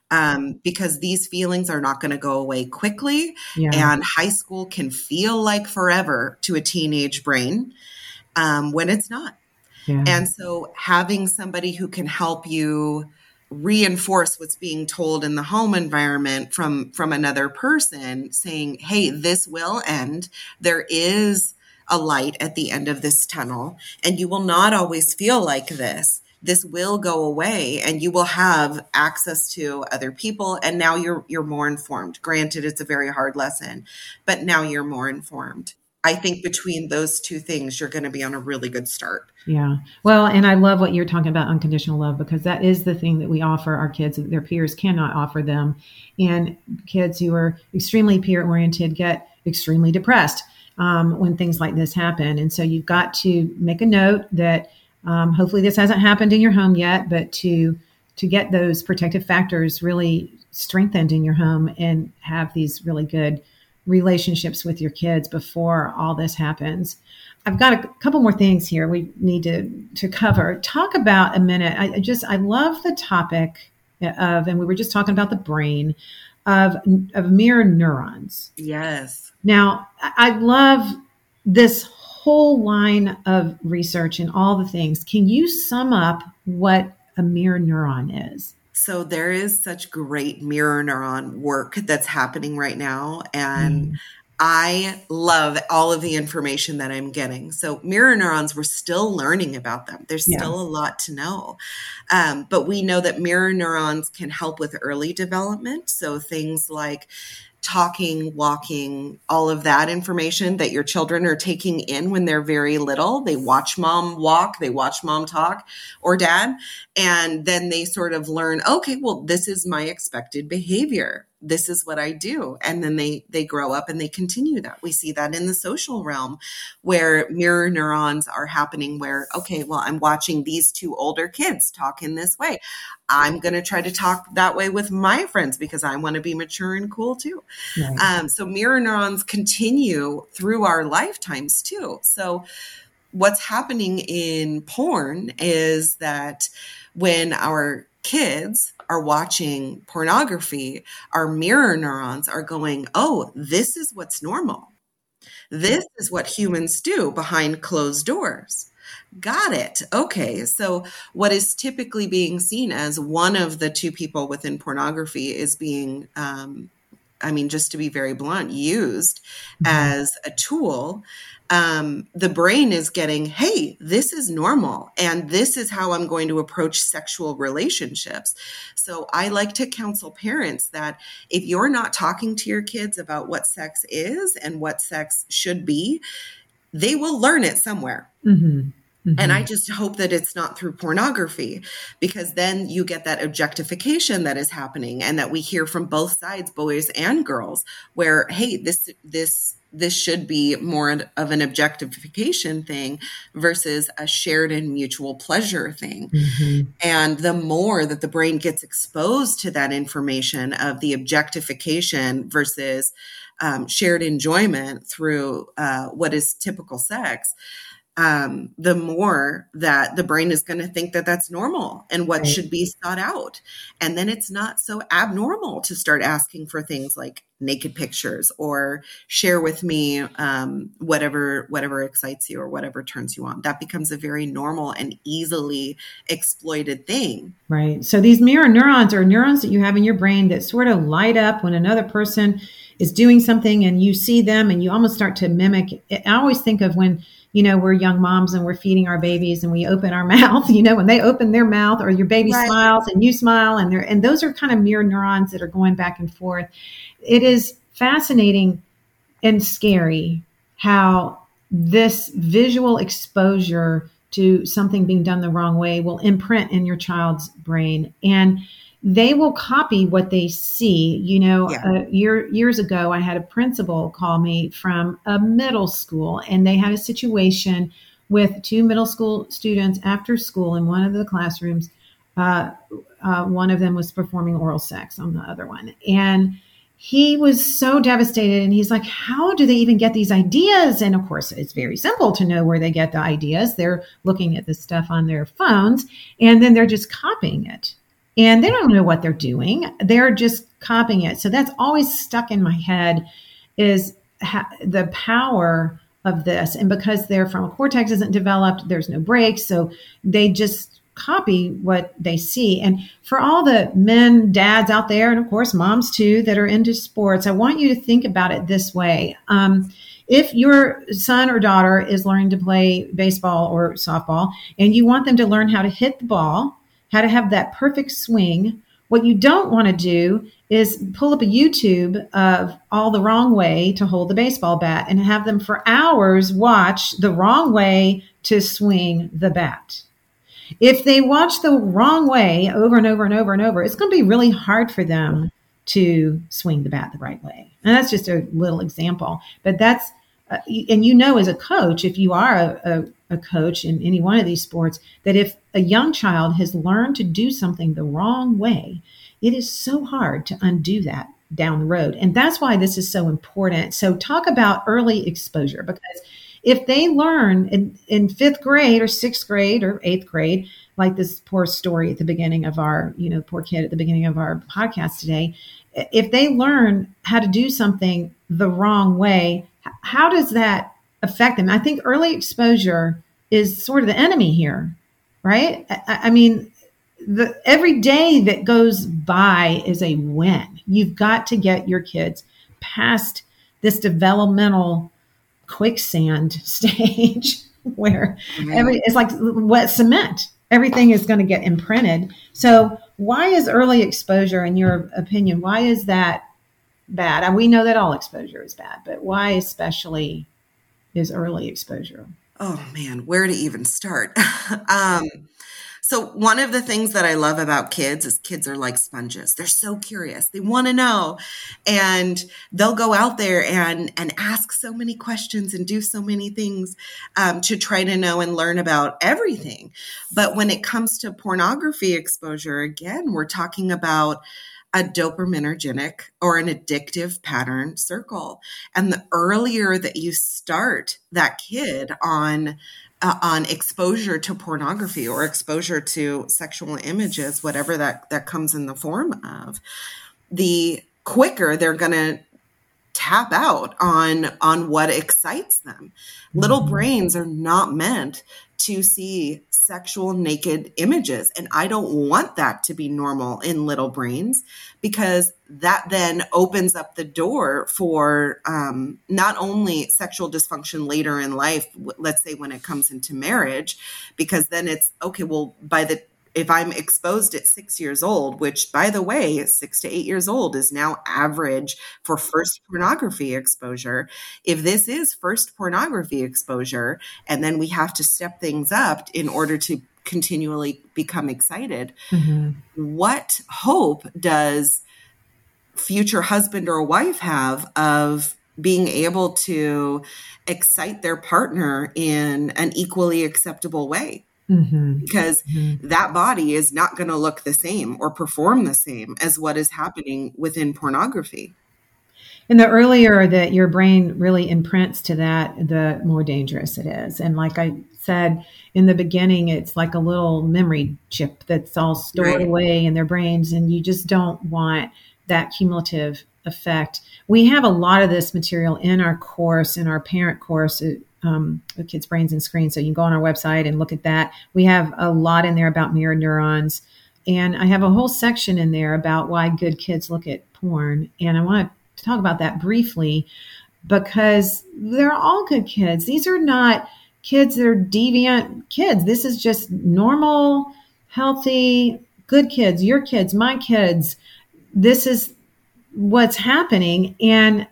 because these feelings are not going to go away quickly. Yeah. And high school can feel like forever to a teenage brain when it's not. Yeah. And so having somebody who can help you reinforce what's being told in the home environment from another person, saying, hey, this will end. There is a light at the end of this tunnel, and you will not always feel like this. This will go away and you will have access to other people. And now you're more informed. Granted, it's a very hard lesson, but now you're more informed. I think between those two things, you're going to be on a really good start. Yeah. Well, and I love what you're talking about, unconditional love, because that is the thing that we offer our kids that their peers cannot offer them. And kids who are extremely peer-oriented get extremely depressed when things like this happen. And so you've got to make a note that hopefully this hasn't happened in your home yet, but to get those protective factors really strengthened in your home and have these really good relationships with your kids before all this happens. I've got a couple more things here we need to cover. Talk about a minute. I love the topic of, and we were just talking about the brain of mirror neurons. Yes. Now, I love this whole line of research and all the things, can you sum up what a mirror neuron is? So there is such great mirror neuron work that's happening right now. And I love all of the information that I'm getting. So mirror neurons, we're still learning about them. There's still a lot to know. But we know that mirror neurons can help with early development. So things like talking, walking, all of that information that your children are taking in when they're very little. They watch mom walk, they watch mom talk or dad, and then they sort of learn, okay, well, this is my expected behavior. This is what I do. And then they grow up and they continue that. We see that in the social realm where mirror neurons are happening where, okay, well, I'm watching these two older kids talk in this way. I'm going to try to talk that way with my friends because I want to be mature and cool too. Right. So mirror neurons continue through our lifetimes too. So what's happening in porn is that when our kids are watching pornography, our mirror neurons are going, oh, this is what's normal. This is what humans do behind closed doors. Got it. Okay. So what is typically being seen as one of the two people within pornography is being, just to be very blunt, used as a tool. The brain is getting, hey, this is normal. And this is how I'm going to approach sexual relationships. So I like to counsel parents that if you're not talking to your kids about what sex is and what sex should be, they will learn it somewhere. Mm-hmm. Mm-hmm. And I just hope that it's not through pornography, because then you get that objectification that is happening and that we hear from both sides, boys and girls, where, hey, this should be more of an objectification thing versus a shared and mutual pleasure thing. Mm-hmm. And the more that the brain gets exposed to that information of the objectification versus shared enjoyment through what is typical sex, the more that the brain is going to think that that's normal and what should be sought out. And then it's not so abnormal to start asking for things like naked pictures or share with me whatever excites you or whatever turns you on. That becomes a very normal and easily exploited thing. Right. So these mirror neurons are neurons that you have in your brain that sort of light up when another person is doing something and you see them and you almost start to mimic. I always think of when we're young moms and we're feeding our babies and we open our mouth, when they open their mouth or your baby smiles and you smile and those are kind of mirror neurons that are going back and forth. It is fascinating and scary how this visual exposure to something being done the wrong way will imprint in your child's brain, and they will copy what they see. Years ago, I had a principal call me from a middle school, and they had a situation with two middle school students after school in one of the classrooms. One of them was performing oral sex on the other one. And he was so devastated. And he's like, how do they even get these ideas? And of course, it's very simple to know where they get the ideas. They're looking at the stuff on their phones, and then they're just copying it. And they don't know what they're doing. They're just copying it. So that's always stuck in my head is the power of this. And because their frontal cortex isn't developed, there's no brakes. So they just copy what they see. And for all the men, dads out there, and of course, moms too, that are into sports, I want you to think about it this way. If your son or daughter is learning to play baseball or softball, and you want them to learn how to hit the ball, how to have that perfect swing, what you don't want to do is pull up a YouTube of all the wrong way to hold the baseball bat and have them for hours watch the wrong way to swing the bat. If they watch the wrong way over and over and over and over, it's going to be really hard for them to swing the bat the right way. And that's just a little example. But that's, and as a coach, if you are a coach in any one of these sports, that if a young child has learned to do something the wrong way, it is so hard to undo that down the road. And that's why this is so important. So talk about early exposure, because if they learn in fifth grade or sixth grade or eighth grade, like this poor story at the beginning of our, poor kid at the beginning of our podcast today, if they learn how to do something the wrong way, how does that affect them. I think early exposure is sort of the enemy here, right? I mean, every day that goes by is a win. You've got to get your kids past this developmental quicksand stage where it's like wet cement. Everything is going to get imprinted. So why is early exposure, in your opinion, why is that bad? And we know that all exposure is bad, but why especially is early exposure? Oh man, where to even start? So one of the things that I love about kids is kids are like sponges. They're so curious. They want to know. And they'll go out there and ask so many questions and do so many things to try to know and learn about everything. But when it comes to pornography exposure, again, we're talking about a dopaminergic or an addictive pattern circle. And the earlier that you start that kid on exposure to pornography or exposure to sexual images, whatever that comes in the form of, the quicker they're going to tap out on what excites them. Little brains are not meant to see sexual naked images. And I don't want that to be normal in little brains, because that then opens up the door for not only sexual dysfunction later in life, let's say when it comes into marriage, because then it's, okay, well, if I'm exposed at 6 years old, which by the way, 6 to 8 years old is now average for first pornography exposure. If this is first pornography exposure, and then we have to step things up in order to continually become excited, what hope does future husband or wife have of being able to excite their partner in an equally acceptable way? Because that body is not going to look the same or perform the same as what is happening within pornography. And the earlier that your brain really imprints to that, the more dangerous it is. And like I said in the beginning, it's like a little memory chip that's all stored away in their brains, and you just don't want that cumulative effect. We have a lot of this material in our course, in our parent course, with Kids, Brains, and Screens. So you can go on our website and look at that. We have a lot in there about mirror neurons. And I have a whole section in there about why good kids look at porn. And I want to talk about that briefly, because they're all good kids. These are not kids that are deviant kids. This is just normal, healthy, good kids, your kids, my kids. This is what's happening. And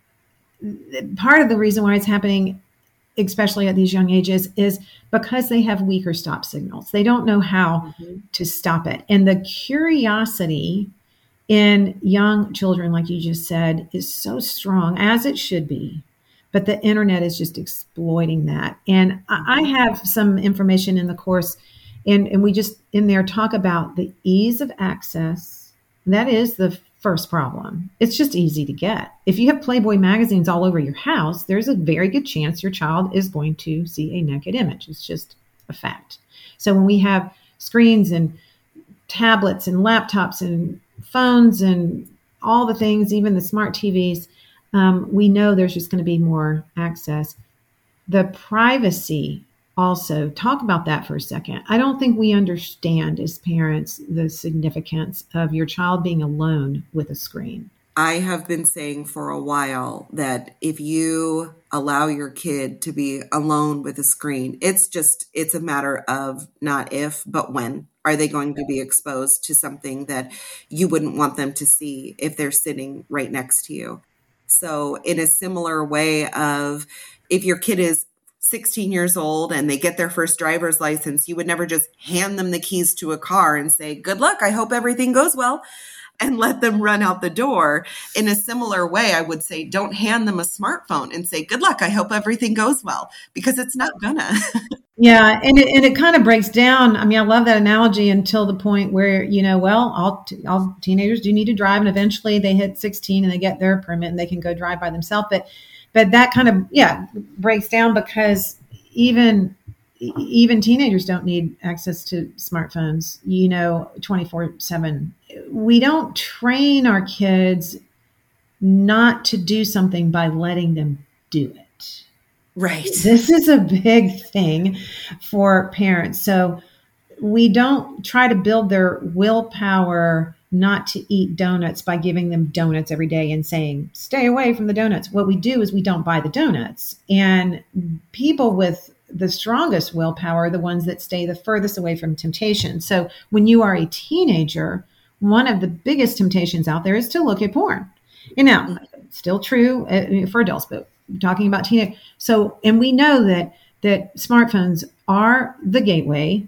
part of the reason why it's happening, especially at these young ages, is because they have weaker stop signals. They don't know how to stop it. And the curiosity in young children, like you just said, is so strong, as it should be. But the internet is just exploiting that. And I have some information in the course, and we just in there talk about the ease of access. That is the first problem. It's just easy to get. If you have Playboy magazines all over your house, there's a very good chance your child is going to see a naked image. It's just a fact. So when we have screens and tablets and laptops and phones and all the things, even the smart TVs, we know there's just going to be more access. The privacy also, talk about that for a second. I don't think we understand as parents the significance of your child being alone with a screen. I have been saying for a while that if you allow your kid to be alone with a screen, it's a matter of not if, but when are they going to be exposed to something that you wouldn't want them to see if they're sitting right next to you. So in a similar way of, if your kid is 16 years old and they get their first driver's license, you would never just hand them the keys to a car and say, good luck, I hope everything goes well, and let them run out the door. In a similar way, I would say, don't hand them a smartphone and say, good luck, I hope everything goes well, because it's not gonna. Yeah. And it kind of breaks down. I mean, I love that analogy until the point where, all teenagers do need to drive, and eventually they hit 16 and they get their permit and they can go drive by themselves. But that kind of, breaks down, because even teenagers don't need access to smartphones, 24/7. We don't train our kids not to do something by letting them do it. Right. This is a big thing for parents. So we don't try to build their willpower not to eat donuts by giving them donuts every day and saying, stay away from the donuts. What we do is we don't buy the donuts. And people with the strongest willpower are the ones that stay the furthest away from temptation. So when you are a teenager, one of the biggest temptations out there is to look at porn. And now, still true for adults, but we're talking about teenage. So, and we know that smartphones are the gateway.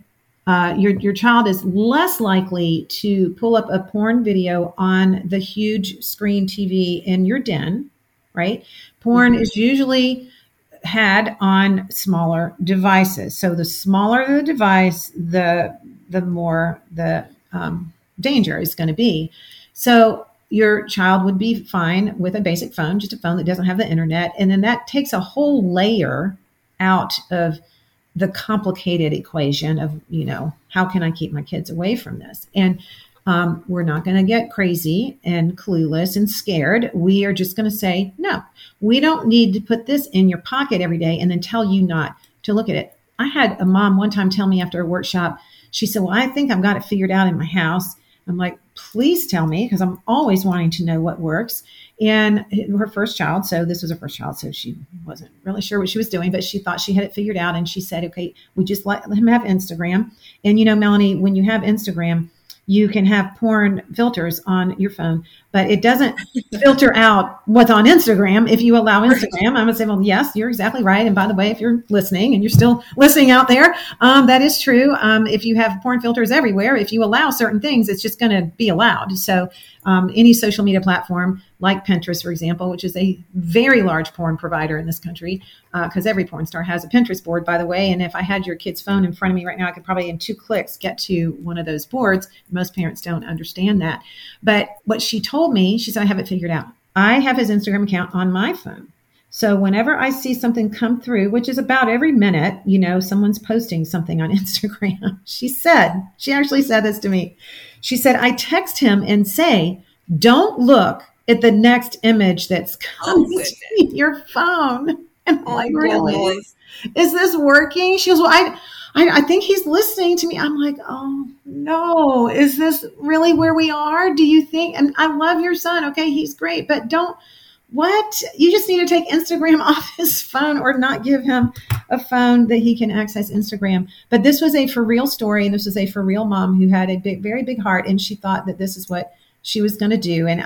Your child is less likely to pull up a porn video on the huge screen TV in your den, right? Porn is usually had on smaller devices. So the smaller the device, the more the danger is going to be. So your child would be fine with a basic phone, just a phone that doesn't have the internet. And then that takes a whole layer out of the complicated equation of, how can I keep my kids away from this? And we're not going to get crazy and clueless and scared. We are just going to say, no, we don't need to put this in your pocket every day and then tell you not to look at it. I had a mom one time tell me after a workshop, she said, well, I think I've got it figured out in my house. I'm like, please tell me, because I'm always wanting to know what works. And her first child, so this was her first child, so she wasn't really sure what she was doing, but she thought she had it figured out. And she said, okay, we just let him have Instagram. And Melanie, when you have Instagram, you can have porn filters on your phone, but it doesn't filter out what's on Instagram. If you allow Instagram, I'm going to say, well, yes, you're exactly right. And by the way, if you're listening and you're still listening out there, that is true. If you have porn filters everywhere, if you allow certain things, it's just going to be allowed. So any social media platform like Pinterest, for example, which is a very large porn provider in this country, because every porn star has a Pinterest board, by the way. And if I had your kid's phone in front of me right now, I could probably in 2 clicks get to one of those boards. Most parents don't understand that. But what she told me, she said, I have it figured out. I have his Instagram account on my phone. So whenever I see something come through, which is about every minute, someone's posting something on Instagram. She actually said this to me. She said, I text him and say, don't look at the next image that's coming to your phone. And I'm like, really? Is this working? She goes, well, I think he's listening to me. I'm like, oh no, is this really where we are? Do you think? And I love your son. Okay, he's great, but you just need to take Instagram off his phone or not give him a phone that he can access Instagram. But this was a for real story. And this was a for real mom who had a very big heart. And she thought that this is what she was going to do. And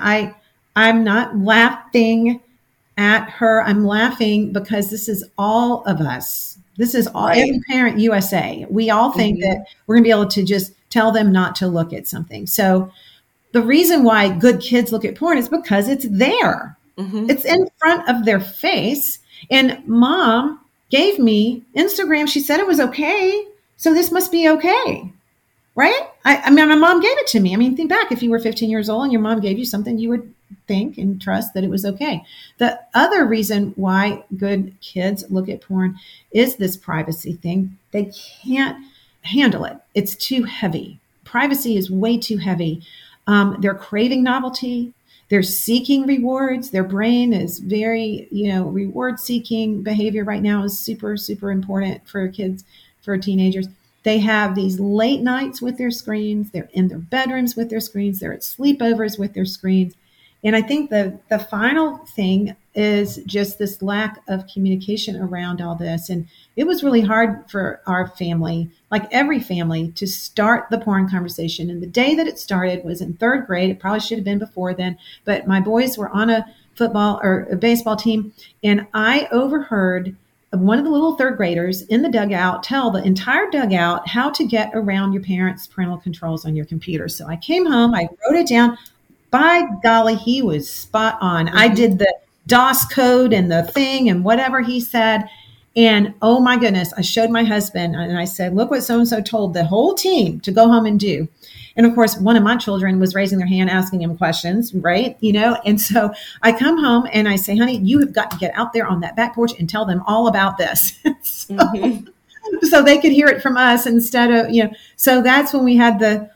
I'm not laughing at her. I'm laughing because this is all of us. This is all, every parent USA. We all think that we're going to be able to just tell them not to look at something. So the reason why good kids look at porn is because it's there. It's in front of their face. And mom gave me Instagram. She said it was okay. So this must be okay. Right? I mean, my mom gave it to me. I mean, think back, if you were 15 years old and your mom gave you something, you would think and trust that it was okay. The other reason why good kids look at porn is this privacy thing. They can't handle it. It's too heavy. Privacy is way too heavy. They're craving novelty. They're seeking rewards. Their brain is very, reward-seeking behavior right now is super, super important for kids, for teenagers. They have these late nights with their screens. They're in their bedrooms with their screens. They're at sleepovers with their screens. And I think the final thing is just this lack of communication around all this. And it was really hard for our family, like every family, to start the porn conversation. And the day that it started was in 3rd grade. It probably should have been before then. But my boys were on a football or a baseball team. And I overheard one of the little 3rd graders in the dugout tell the entire dugout how to get around your parents' parental controls on your computer. So I came home, I wrote it down. By golly, he was spot on. I did the DOS code and the thing and whatever he said. And oh my goodness, I showed my husband and I said, look what so-and-so told the whole team to go home and do. And of course, one of my children was raising their hand, asking him questions, right? And so I come home and I say, honey, you have got to get out there on that back porch and tell them all about this. So they could hear it from us instead of, so that's when we had the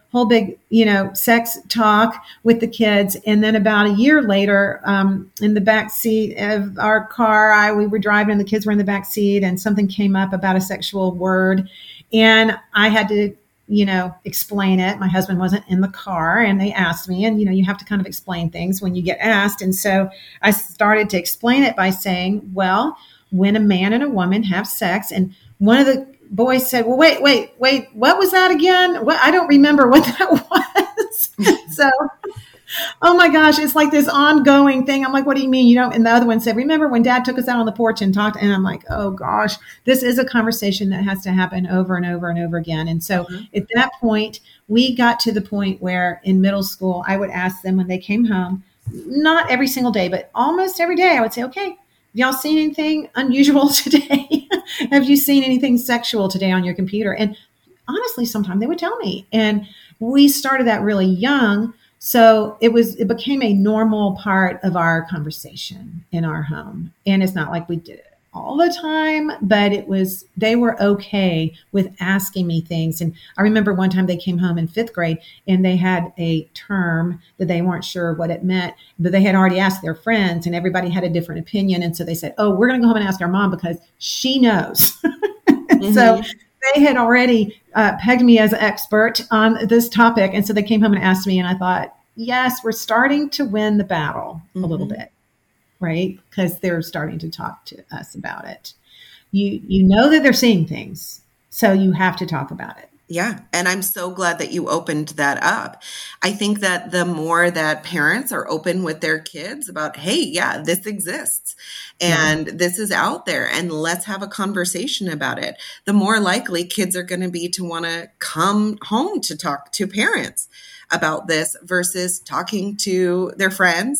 whole big, sex talk with the kids. And then about a year later, in the back seat of our car, we were driving and the kids were in the back seat, and something came up about a sexual word. And I had to, explain it. My husband wasn't in the car, and they asked me, and, you have to kind of explain things when you get asked. And so I started to explain it by saying, well, when a man and a woman have sex, and one of the boys said, well, wait, what was that again? What? I don't remember what that was. So, oh my gosh, it's like this ongoing thing. I'm like, what do you mean? And the other one said, remember when Dad took us out on the porch and talked? And I'm like, oh gosh, this is a conversation that has to happen over and over and over again. And so at that point, we got to the point where in middle school, I would ask them when they came home, not every single day, but almost every day, I would say, okay, y'all seen anything unusual today? Have you seen anything sexual today on your computer? And honestly, sometimes they would tell me. And we started that really young. So it became a normal part of our conversation in our home. And it's not like we did it all the time, but they were okay with asking me things. And I remember one time they came home in 5th grade and they had a term that they weren't sure what it meant, but they had already asked their friends and everybody had a different opinion. And so they said, oh, we're going to go home and ask our mom because she knows. So they had already pegged me as an expert on this topic. And so they came home and asked me, and I thought, yes, we're starting to win the battle a little bit, right? Because they're starting to talk to us about it. You know that they're seeing things, so you have to talk about it. Yeah. And I'm so glad that you opened that up. I think that the more that parents are open with their kids about, hey, yeah, this exists and this is out there and let's have a conversation about it, the more likely kids are going to be to want to come home to talk to parents about this versus talking to their friends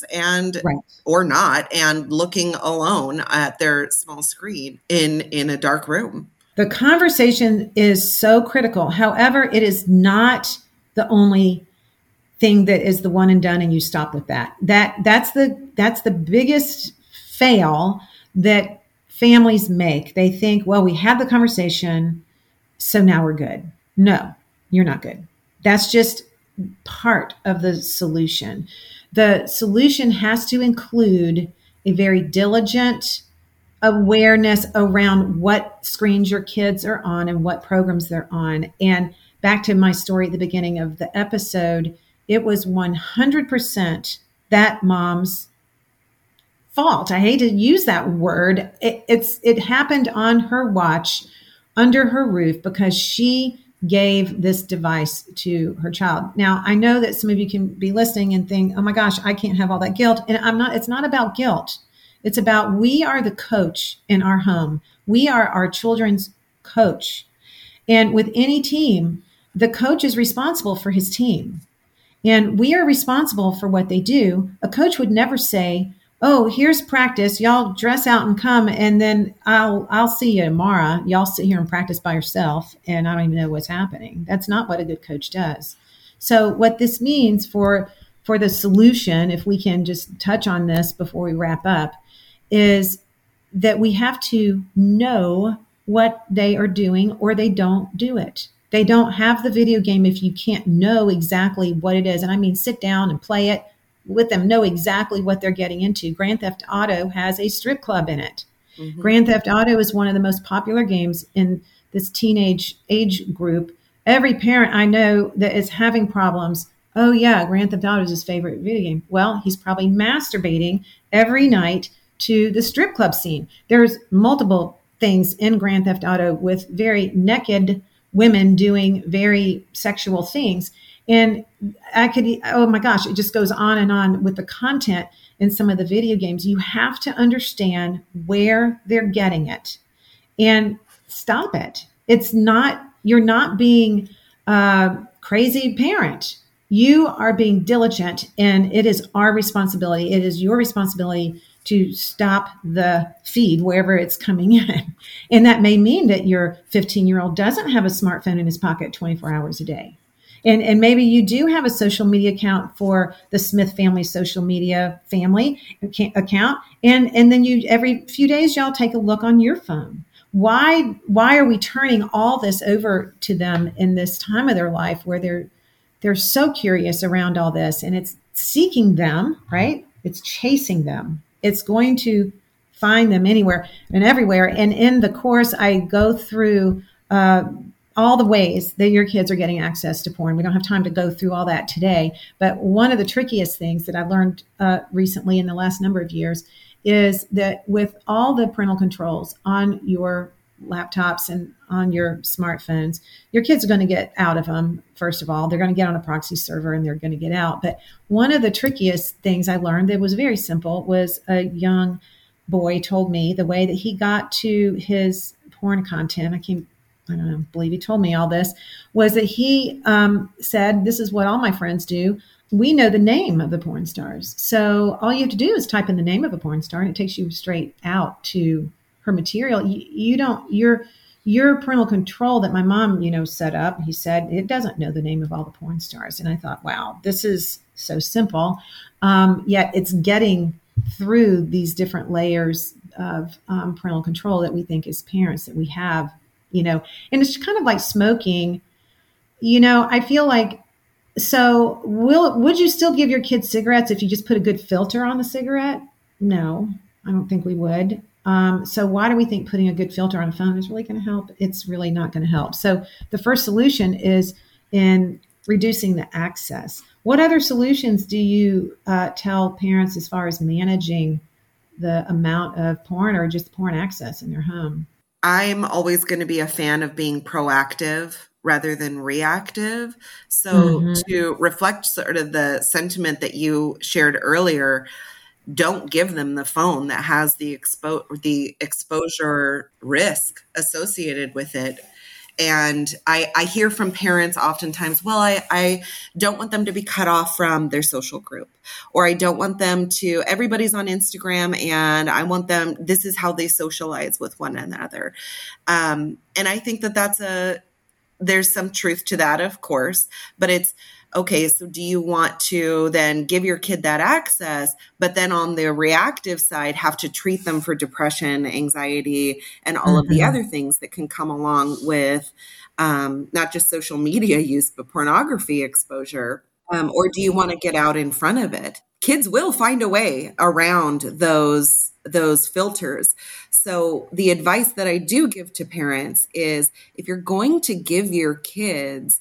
or not, and looking alone at their small screen in a dark room. The conversation is so critical. However, it is not the only thing that is the one and done and you stop with that. That's the biggest fail that families make. They think, well, we had the conversation, so now we're good. No, you're not good. That's just part of the solution. The solution has to include a very diligent awareness around what screens your kids are on and what programs they're on. And back to my story at the beginning of the episode, it was 100% that mom's fault. I hate to use that word. It happened on her watch, under her roof, because she gave this device to her child. Now, I know that some of you can be listening and think, oh my gosh, I can't have all that guilt. And it's not about guilt. It's about, we are the coach in our home. We are our children's coach. And with any team, the coach is responsible for his team. And we are responsible for what they do. A coach would never say, oh, here's practice. Y'all dress out and come, and then I'll see you tomorrow. Y'all sit here and practice by yourself, and I don't even know what's happening. That's not what a good coach does. So what this means for the solution, if we can just touch on this before we wrap up, is that we have to know what they are doing or they don't do it. They don't have the video game if you can't know exactly what it is. And I mean, sit down and play it with them, know exactly what they're getting into. Grand Theft Auto has a strip club in it. Mm-hmm. Grand Theft Auto is one of the most popular games in this teenage age group. Every parent I know that is having problems, oh yeah, Grand Theft Auto is his favorite video game. Well, he's probably masturbating every night to the strip club scene. There's multiple things in Grand Theft Auto with very naked women doing very sexual things. And oh my gosh, it just goes on and on with the content in some of the video games. You have to understand where they're getting it and stop it. You're not being a crazy parent. You are being diligent, and it is our responsibility. It is your responsibility to stop the feed wherever it's coming in. And that may mean that your 15-year-old doesn't have a smartphone in his pocket 24 hours a day. And maybe you do have a social media account for the Smith family social media family account. And then every few days, y'all take a look on your phone. Why are we turning all this over to them in this time of their life where they're they're so curious around all this, and it's seeking them, right? It's chasing them. It's going to find them anywhere and everywhere. And in the course, I go through all the ways that your kids are getting access to porn. We don't have time to go through all that today. But one of the trickiest things that I learned recently in the last number of years is that with all the parental controls on your laptops and on your smartphones, your kids are going to get out of them. First of all, they're going to get on a proxy server and they're going to get out. But one of the trickiest things I learned that was very simple was a young boy told me the way that he got to his porn content. I don't know, believe he told me all this, was that he said, this is what all my friends do. We know the name of the porn stars. So all you have to do is type in the name of a porn star and it takes you straight out to her material. Your parental control that my mom, set up, he said, it doesn't know the name of all the porn stars. And I thought, wow, this is so simple. Yet it's getting through these different layers of parental control that we think as parents that we have, and it's kind of like smoking. I feel like, so would you still give your kids cigarettes if you just put a good filter on the cigarette? No, I don't think we would. So why do we think putting a good filter on a phone is really going to help? It's really not going to help. So the first solution is in reducing the access. What other solutions do you tell parents as far as managing the amount of porn or just porn access in their home? I'm always going to be a fan of being proactive rather than reactive. So to reflect sort of the sentiment that you shared earlier, don't give them the phone that has the exposure risk associated with it. And I hear from parents oftentimes, well, I don't want them to be cut off from their social group, or I don't want them to, everybody's on Instagram and I want them, this is how they socialize with one another. And I think that there's some truth to that, of course, but it's, okay, so do you want to then give your kid that access, but then on the reactive side, have to treat them for depression, anxiety, and all of the other things that can come along with not just social media use, but pornography exposure? Or do you want to get out in front of it? Kids will find a way around those filters. So the advice that I do give to parents is if you're going to give your kids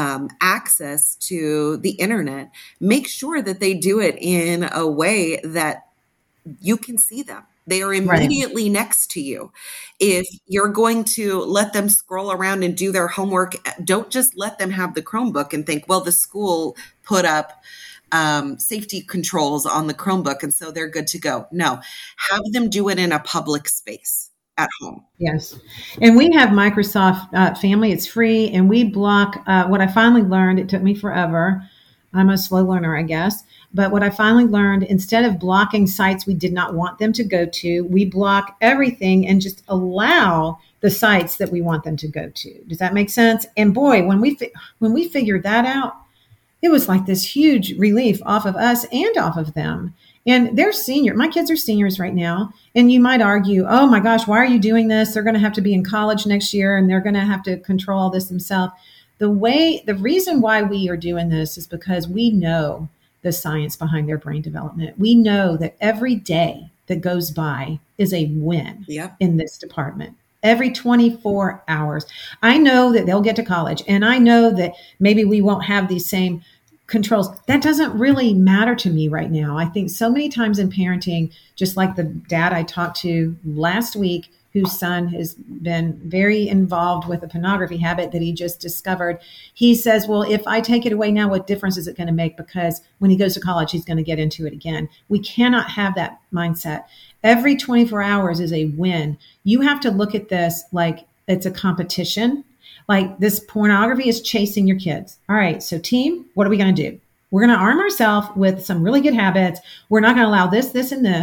access to the internet, make sure that they do it in a way that you can see them. They are immediately next to you. If you're going to let them scroll around and do their homework, don't just let them have the Chromebook and think, well, the school put up safety controls on the Chromebook and so they're good to go. No, have them do it in a public space at home. Yes. And we have Microsoft Family. It's free. And we block what I finally learned. It took me forever. I'm a slow learner, I guess. But what I finally learned, instead of blocking sites we did not want them to go to, we block everything and just allow the sites that we want them to go to. Does that make sense? And boy, when we figured that out, it was like this huge relief off of us and off of them. And they're my kids are seniors right now. And you might argue, oh my gosh, why are you doing this? They're going to have to be in college next year and they're going to have to control all this themselves. The reason why we are doing this is because we know the science behind their brain development. We know that every day that goes by is a win in this department. Every 24 hours. I know that they'll get to college and I know that maybe we won't have these same controls. That doesn't really matter to me right now. I think so many times in parenting, just like the dad I talked to last week, whose son has been very involved with a pornography habit that he just discovered. He says, well, if I take it away now, what difference is it going to make? Because when he goes to college, he's going to get into it again. We cannot have that mindset. Every 24 hours is a win. You have to look at this like it's a competition. Like this pornography is chasing your kids. All right, so team, what are we going to do? We're going to arm ourselves with some really good habits. We're not going to allow this, this, and this.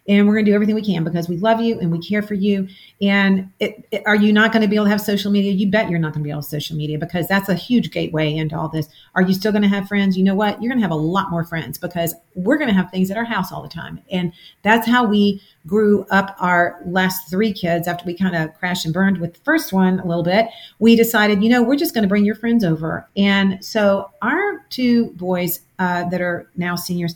and we're going to do everything we can because we love you and we care for you. And are you not going to be able to have social media? You bet you're not going to be able to have social media, because that's a huge gateway into all this. Are you still going to have friends? You know what? You're going to have a lot more friends, because we're going to have things at our house all the time. And that's how we grew up our last 3 kids. After we kind of crashed and burned with the first one a little bit, we decided, we're just going to bring your friends over. And so our 2 boys that are now seniors,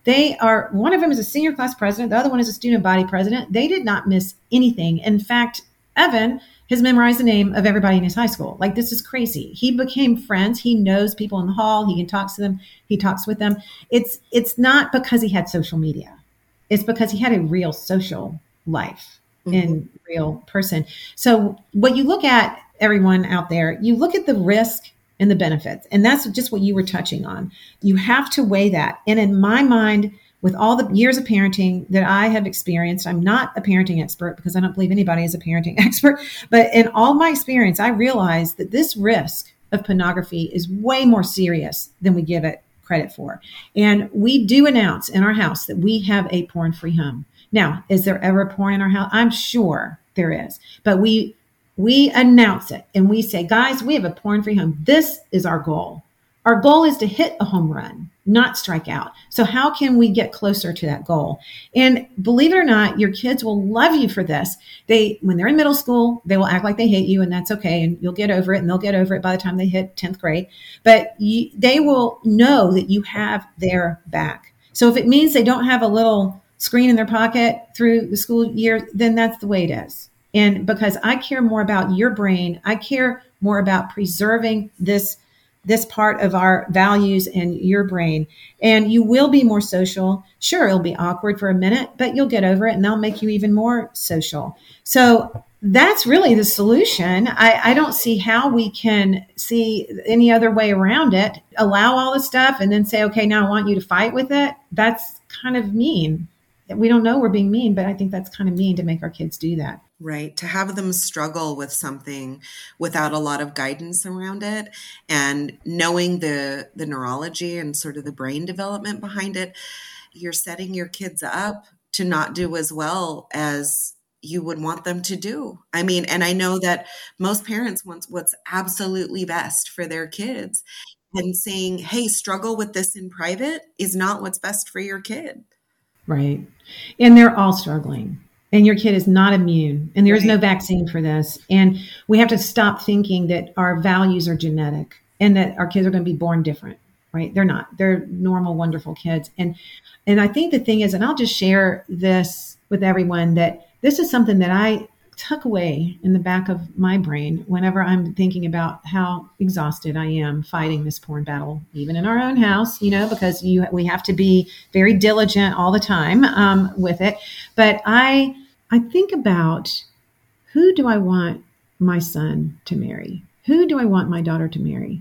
one of them is a senior class president. The other one is a student body president. They did not miss anything. In fact, Evan has memorized the name of everybody in his high school. Like, this is crazy. He became friends. He knows people in the hall. He can talk to them. He talks with them. It's not because he had social media. It's because he had a real social life in real person. So what you look at, everyone out there, you look at the risk and the benefits. And that's just what you were touching on. You have to weigh that. And in my mind, with all the years of parenting that I have experienced, I'm not a parenting expert because I don't believe anybody is a parenting expert, but in all my experience, I realized that this risk of pornography is way more serious than we give it credit for. And we do announce in our house that we have a porn-free home. Now, is there ever porn in our house? I'm sure there is, but we announce it and we say, guys, we have a porn-free home. This is our goal. Our goal is to hit a home run, not strike out. So how can we get closer to that goal? And believe it or not, your kids will love you for this. When they're in middle school, they will act like they hate you, and that's okay. And you'll get over it, and they'll get over it by the time they hit 10th grade. But they will know that you have their back. So if it means they don't have a little screen in their pocket through the school year, then that's the way it is. And because I care more about your brain, I care more about preserving this part of our values and your brain. And you will be more social. Sure, it'll be awkward for a minute, but you'll get over it, and they'll make you even more social. So that's really the solution. I don't see how we can see any other way around it. Allow all the stuff and then say, okay, now I want you to fight with it. That's kind of mean. We don't know we're being mean, but I think that's kind of mean to make our kids do that. Right. To have them struggle with something without a lot of guidance around it, and knowing the neurology and sort of the brain development behind it, you're setting your kids up to not do as well as you would want them to do. I mean, and I know that most parents want what's absolutely best for their kids, and saying, hey, struggle with this in private is not what's best for your kid. Right. And they're all struggling. And your kid is not immune, and there is no vaccine for this. And we have to stop thinking that our values are genetic and that our kids are going to be born different, right? They're not. They're normal, wonderful kids. And I think the thing is, and I'll just share this with everyone, that this is something that I tuck away in the back of my brain whenever I'm thinking about how exhausted I am fighting this porn battle, even in our own house, because we have to be very diligent all the time with it. But I think about, who do I want my son to marry? Who do I want my daughter to marry?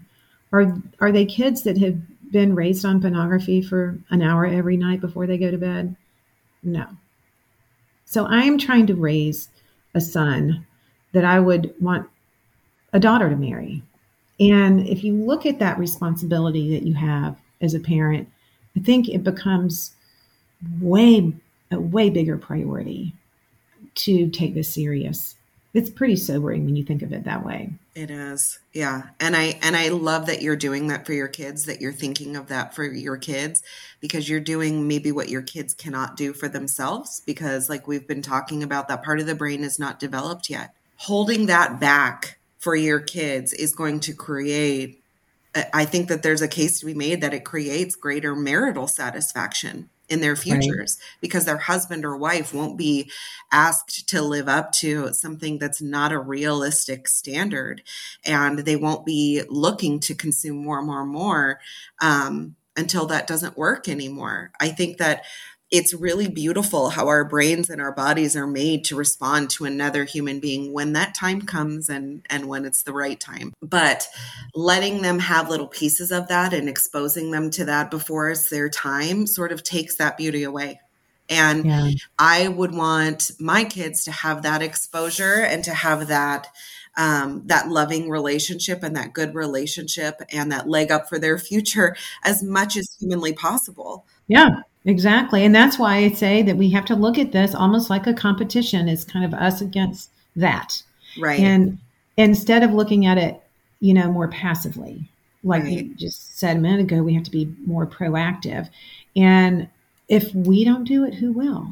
Are they kids that have been raised on pornography for an hour every night before they go to bed? No. So I am trying to raise a son that I would want a daughter to marry. And if you look at that responsibility that you have as a parent, I think it becomes a way bigger priority to take this serious. It's pretty sobering when you think of it that way. It is. Yeah. And I love that you're doing that for your kids, that you're thinking of that for your kids, because you're doing maybe what your kids cannot do for themselves, because like we've been talking about, that part of the brain is not developed yet. Holding that back for your kids is going to create, I think that there's a case to be made that it creates greater marital satisfaction in their futures, right? Because their husband or wife won't be asked to live up to something that's not a realistic standard, and they won't be looking to consume more until that doesn't work anymore. I think that it's really beautiful how our brains and our bodies are made to respond to another human being when that time comes and when it's the right time. But letting them have little pieces of that and exposing them to that before it's their time sort of takes that beauty away. And I would want my kids to have that exposure and to have that loving relationship and that good relationship and that leg up for their future as much as humanly possible. Yeah. Exactly. And that's why I say that we have to look at this almost like a competition. It's kind of us against that. Right. And instead of looking at it, more passively, like Right. you just said a minute ago, we have to be more proactive. And if we don't do it, who will?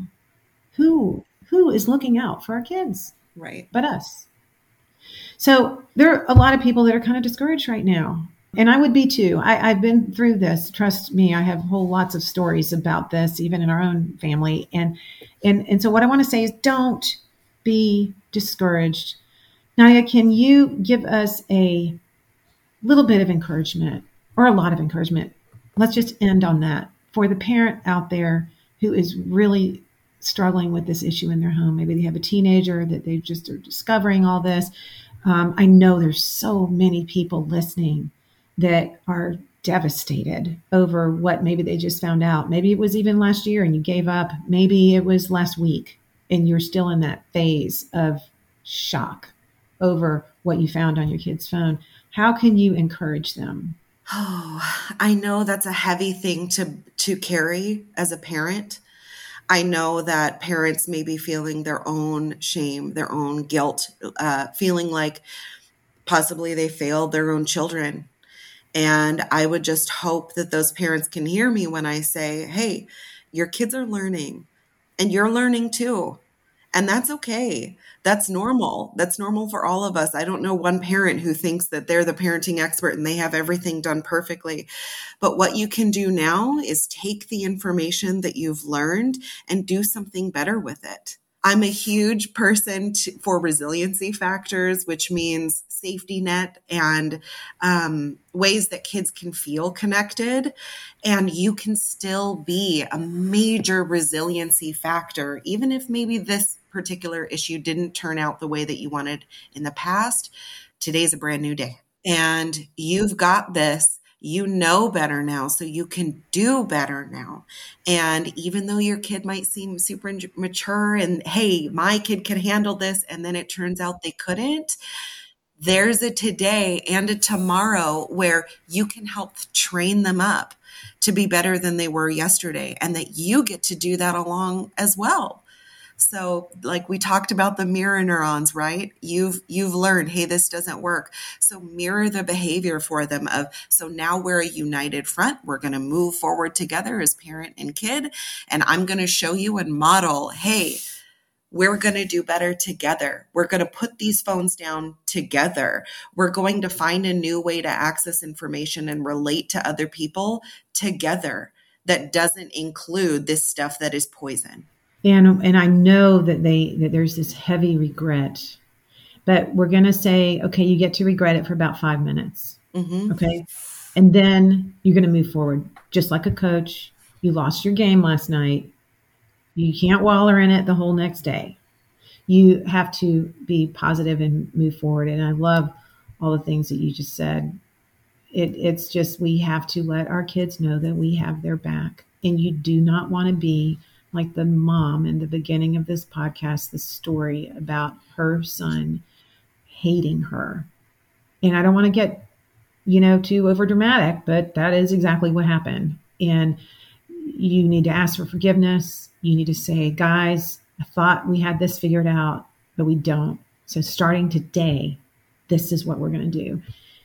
Who is looking out for our kids Right. but us? So there are a lot of people that are kind of discouraged right now. And I would be too. I've been through this. Trust me, I have whole lots of stories about this, even in our own family. And so what I want to say is don't be discouraged. Nadia, can you give us a little bit of encouragement or a lot of encouragement? Let's just end on that. For the parent out there who is really struggling with this issue in their home, maybe they have a teenager that they just are discovering all this. I know there's so many people listening that are devastated over what maybe they just found out. Maybe it was even last year and you gave up. Maybe it was last week and you're still in that phase of shock over what you found on your kid's phone. How can you encourage them? Oh, I know that's a heavy thing to carry as a parent. I know that parents may be feeling their own shame, their own guilt, feeling like possibly they failed their own children. And I would just hope that those parents can hear me when I say, hey, your kids are learning and you're learning too. And that's okay. That's normal. That's normal for all of us. I don't know one parent who thinks that they're the parenting expert and they have everything done perfectly. But what you can do now is take the information that you've learned and do something better with it. I'm a huge person for resiliency factors, which means safety net and ways that kids can feel connected. And you can still be a major resiliency factor, even if maybe this particular issue didn't turn out the way that you wanted in the past. Today's a brand new day. And you've got this. You know better now, so you can do better now. And even though your kid might seem super mature and, hey, my kid can handle this, and then it turns out they couldn't, there's a today and a tomorrow where you can help train them up to be better than they were yesterday, and that you get to do that along as well. So like we talked about the mirror neurons, right? You've learned, hey, this doesn't work. So mirror the behavior for them so now we're a united front. We're going to move forward together as parent and kid. And I'm going to show you and model, hey, we're going to do better together. We're going to put these phones down together. We're going to find a new way to access information and relate to other people together that doesn't include this stuff that is poison. And I know that there's this heavy regret, but we're going to say, okay, you get to regret it for about 5 minutes. Mm-hmm. Okay. And then you're going to move forward. Just like a coach, you lost your game last night. You can't wallow in it the whole next day. You have to be positive and move forward. And I love all the things that you just said. It's just, we have to let our kids know that we have their back. And you do not want to be like the mom in the beginning of this podcast, the story about her son hating her. And I don't want to get, too over dramatic, but that is exactly what happened. And you need to ask for forgiveness. You need to say, guys, I thought we had this figured out, but we don't. So starting today, this is what we're going to do.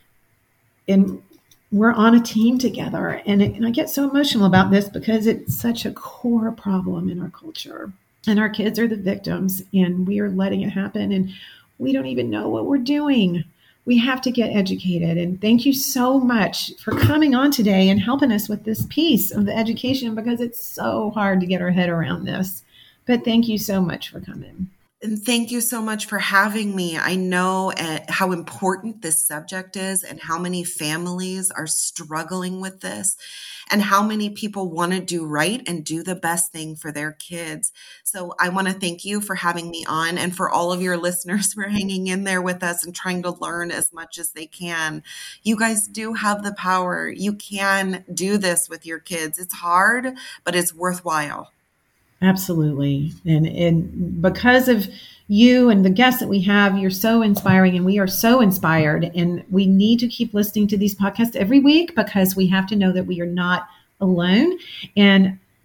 And we're on a team together. And I get so emotional about this because it's such a core problem in our culture. And our kids are the victims, and we are letting it happen. And we don't even know what we're doing. We have to get educated. And thank you so much for coming on today and helping us with this piece of the education, because it's so hard to get our head around this. But thank you so much for coming. And thank you so much for having me. I know how important this subject is and how many families are struggling with this and how many people want to do right and do the best thing for their kids. So I want to thank you for having me on, and for all of your listeners for hanging in there with us and trying to learn as much as they can. You guys do have the power. You can do this with your kids. It's hard, but it's worthwhile. Absolutely. And because of you and the guests that we have, you're so inspiring, and we are so inspired, and we need to keep listening to these podcasts every week because we have to know that we are not alone. And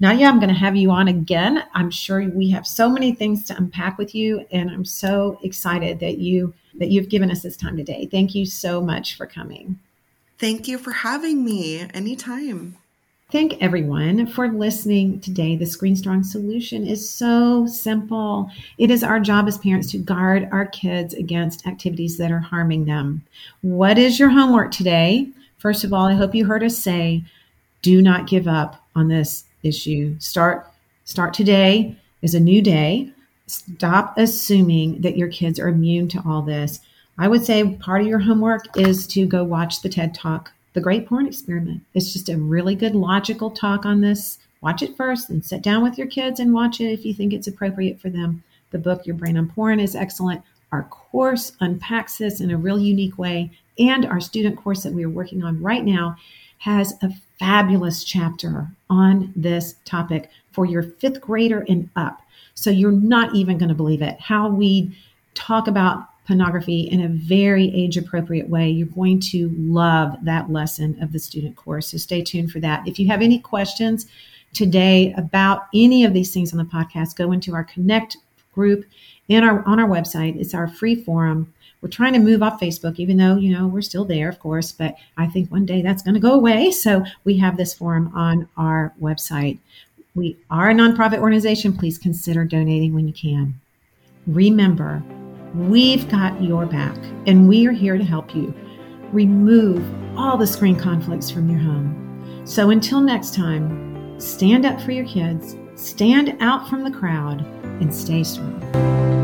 Nadia, I'm going to have you on again. I'm sure we have so many things to unpack with you, and I'm so excited that you've given us this time today. Thank you so much for coming. Thank you for having me. Anytime. Thank everyone for listening today. The Screen Strong solution is so simple. It is our job as parents to guard our kids against activities that are harming them. What is your homework today? First of all, I hope you heard us say, do not give up on this issue. Start today is a new day. Stop assuming that your kids are immune to all this. I would say part of your homework is to go watch the TED Talk, The Great Porn Experiment. It's just a really good logical talk on this. Watch it first and sit down with your kids and watch it if you think it's appropriate for them. The book, Your Brain on Porn, is excellent. Our course unpacks this in a real unique way. And our student course that we are working on right now has a fabulous chapter on this topic for your 5th grader and up. So you're not even going to believe it, how we talk about pornography in a very age-appropriate way. You're going to love that lesson of the student course. So stay tuned for that. If you have any questions today about any of these things on the podcast, go into our Connect group on our website. It's our free forum. We're trying to move off Facebook, even though, we're still there, of course, but I think one day that's going to go away. So we have this forum on our website. We are a nonprofit organization. Please consider donating when you can. Remember, we've got your back, and we are here to help you remove all the screen conflicts from your home. So until next time, stand up for your kids, stand out from the crowd, and stay strong.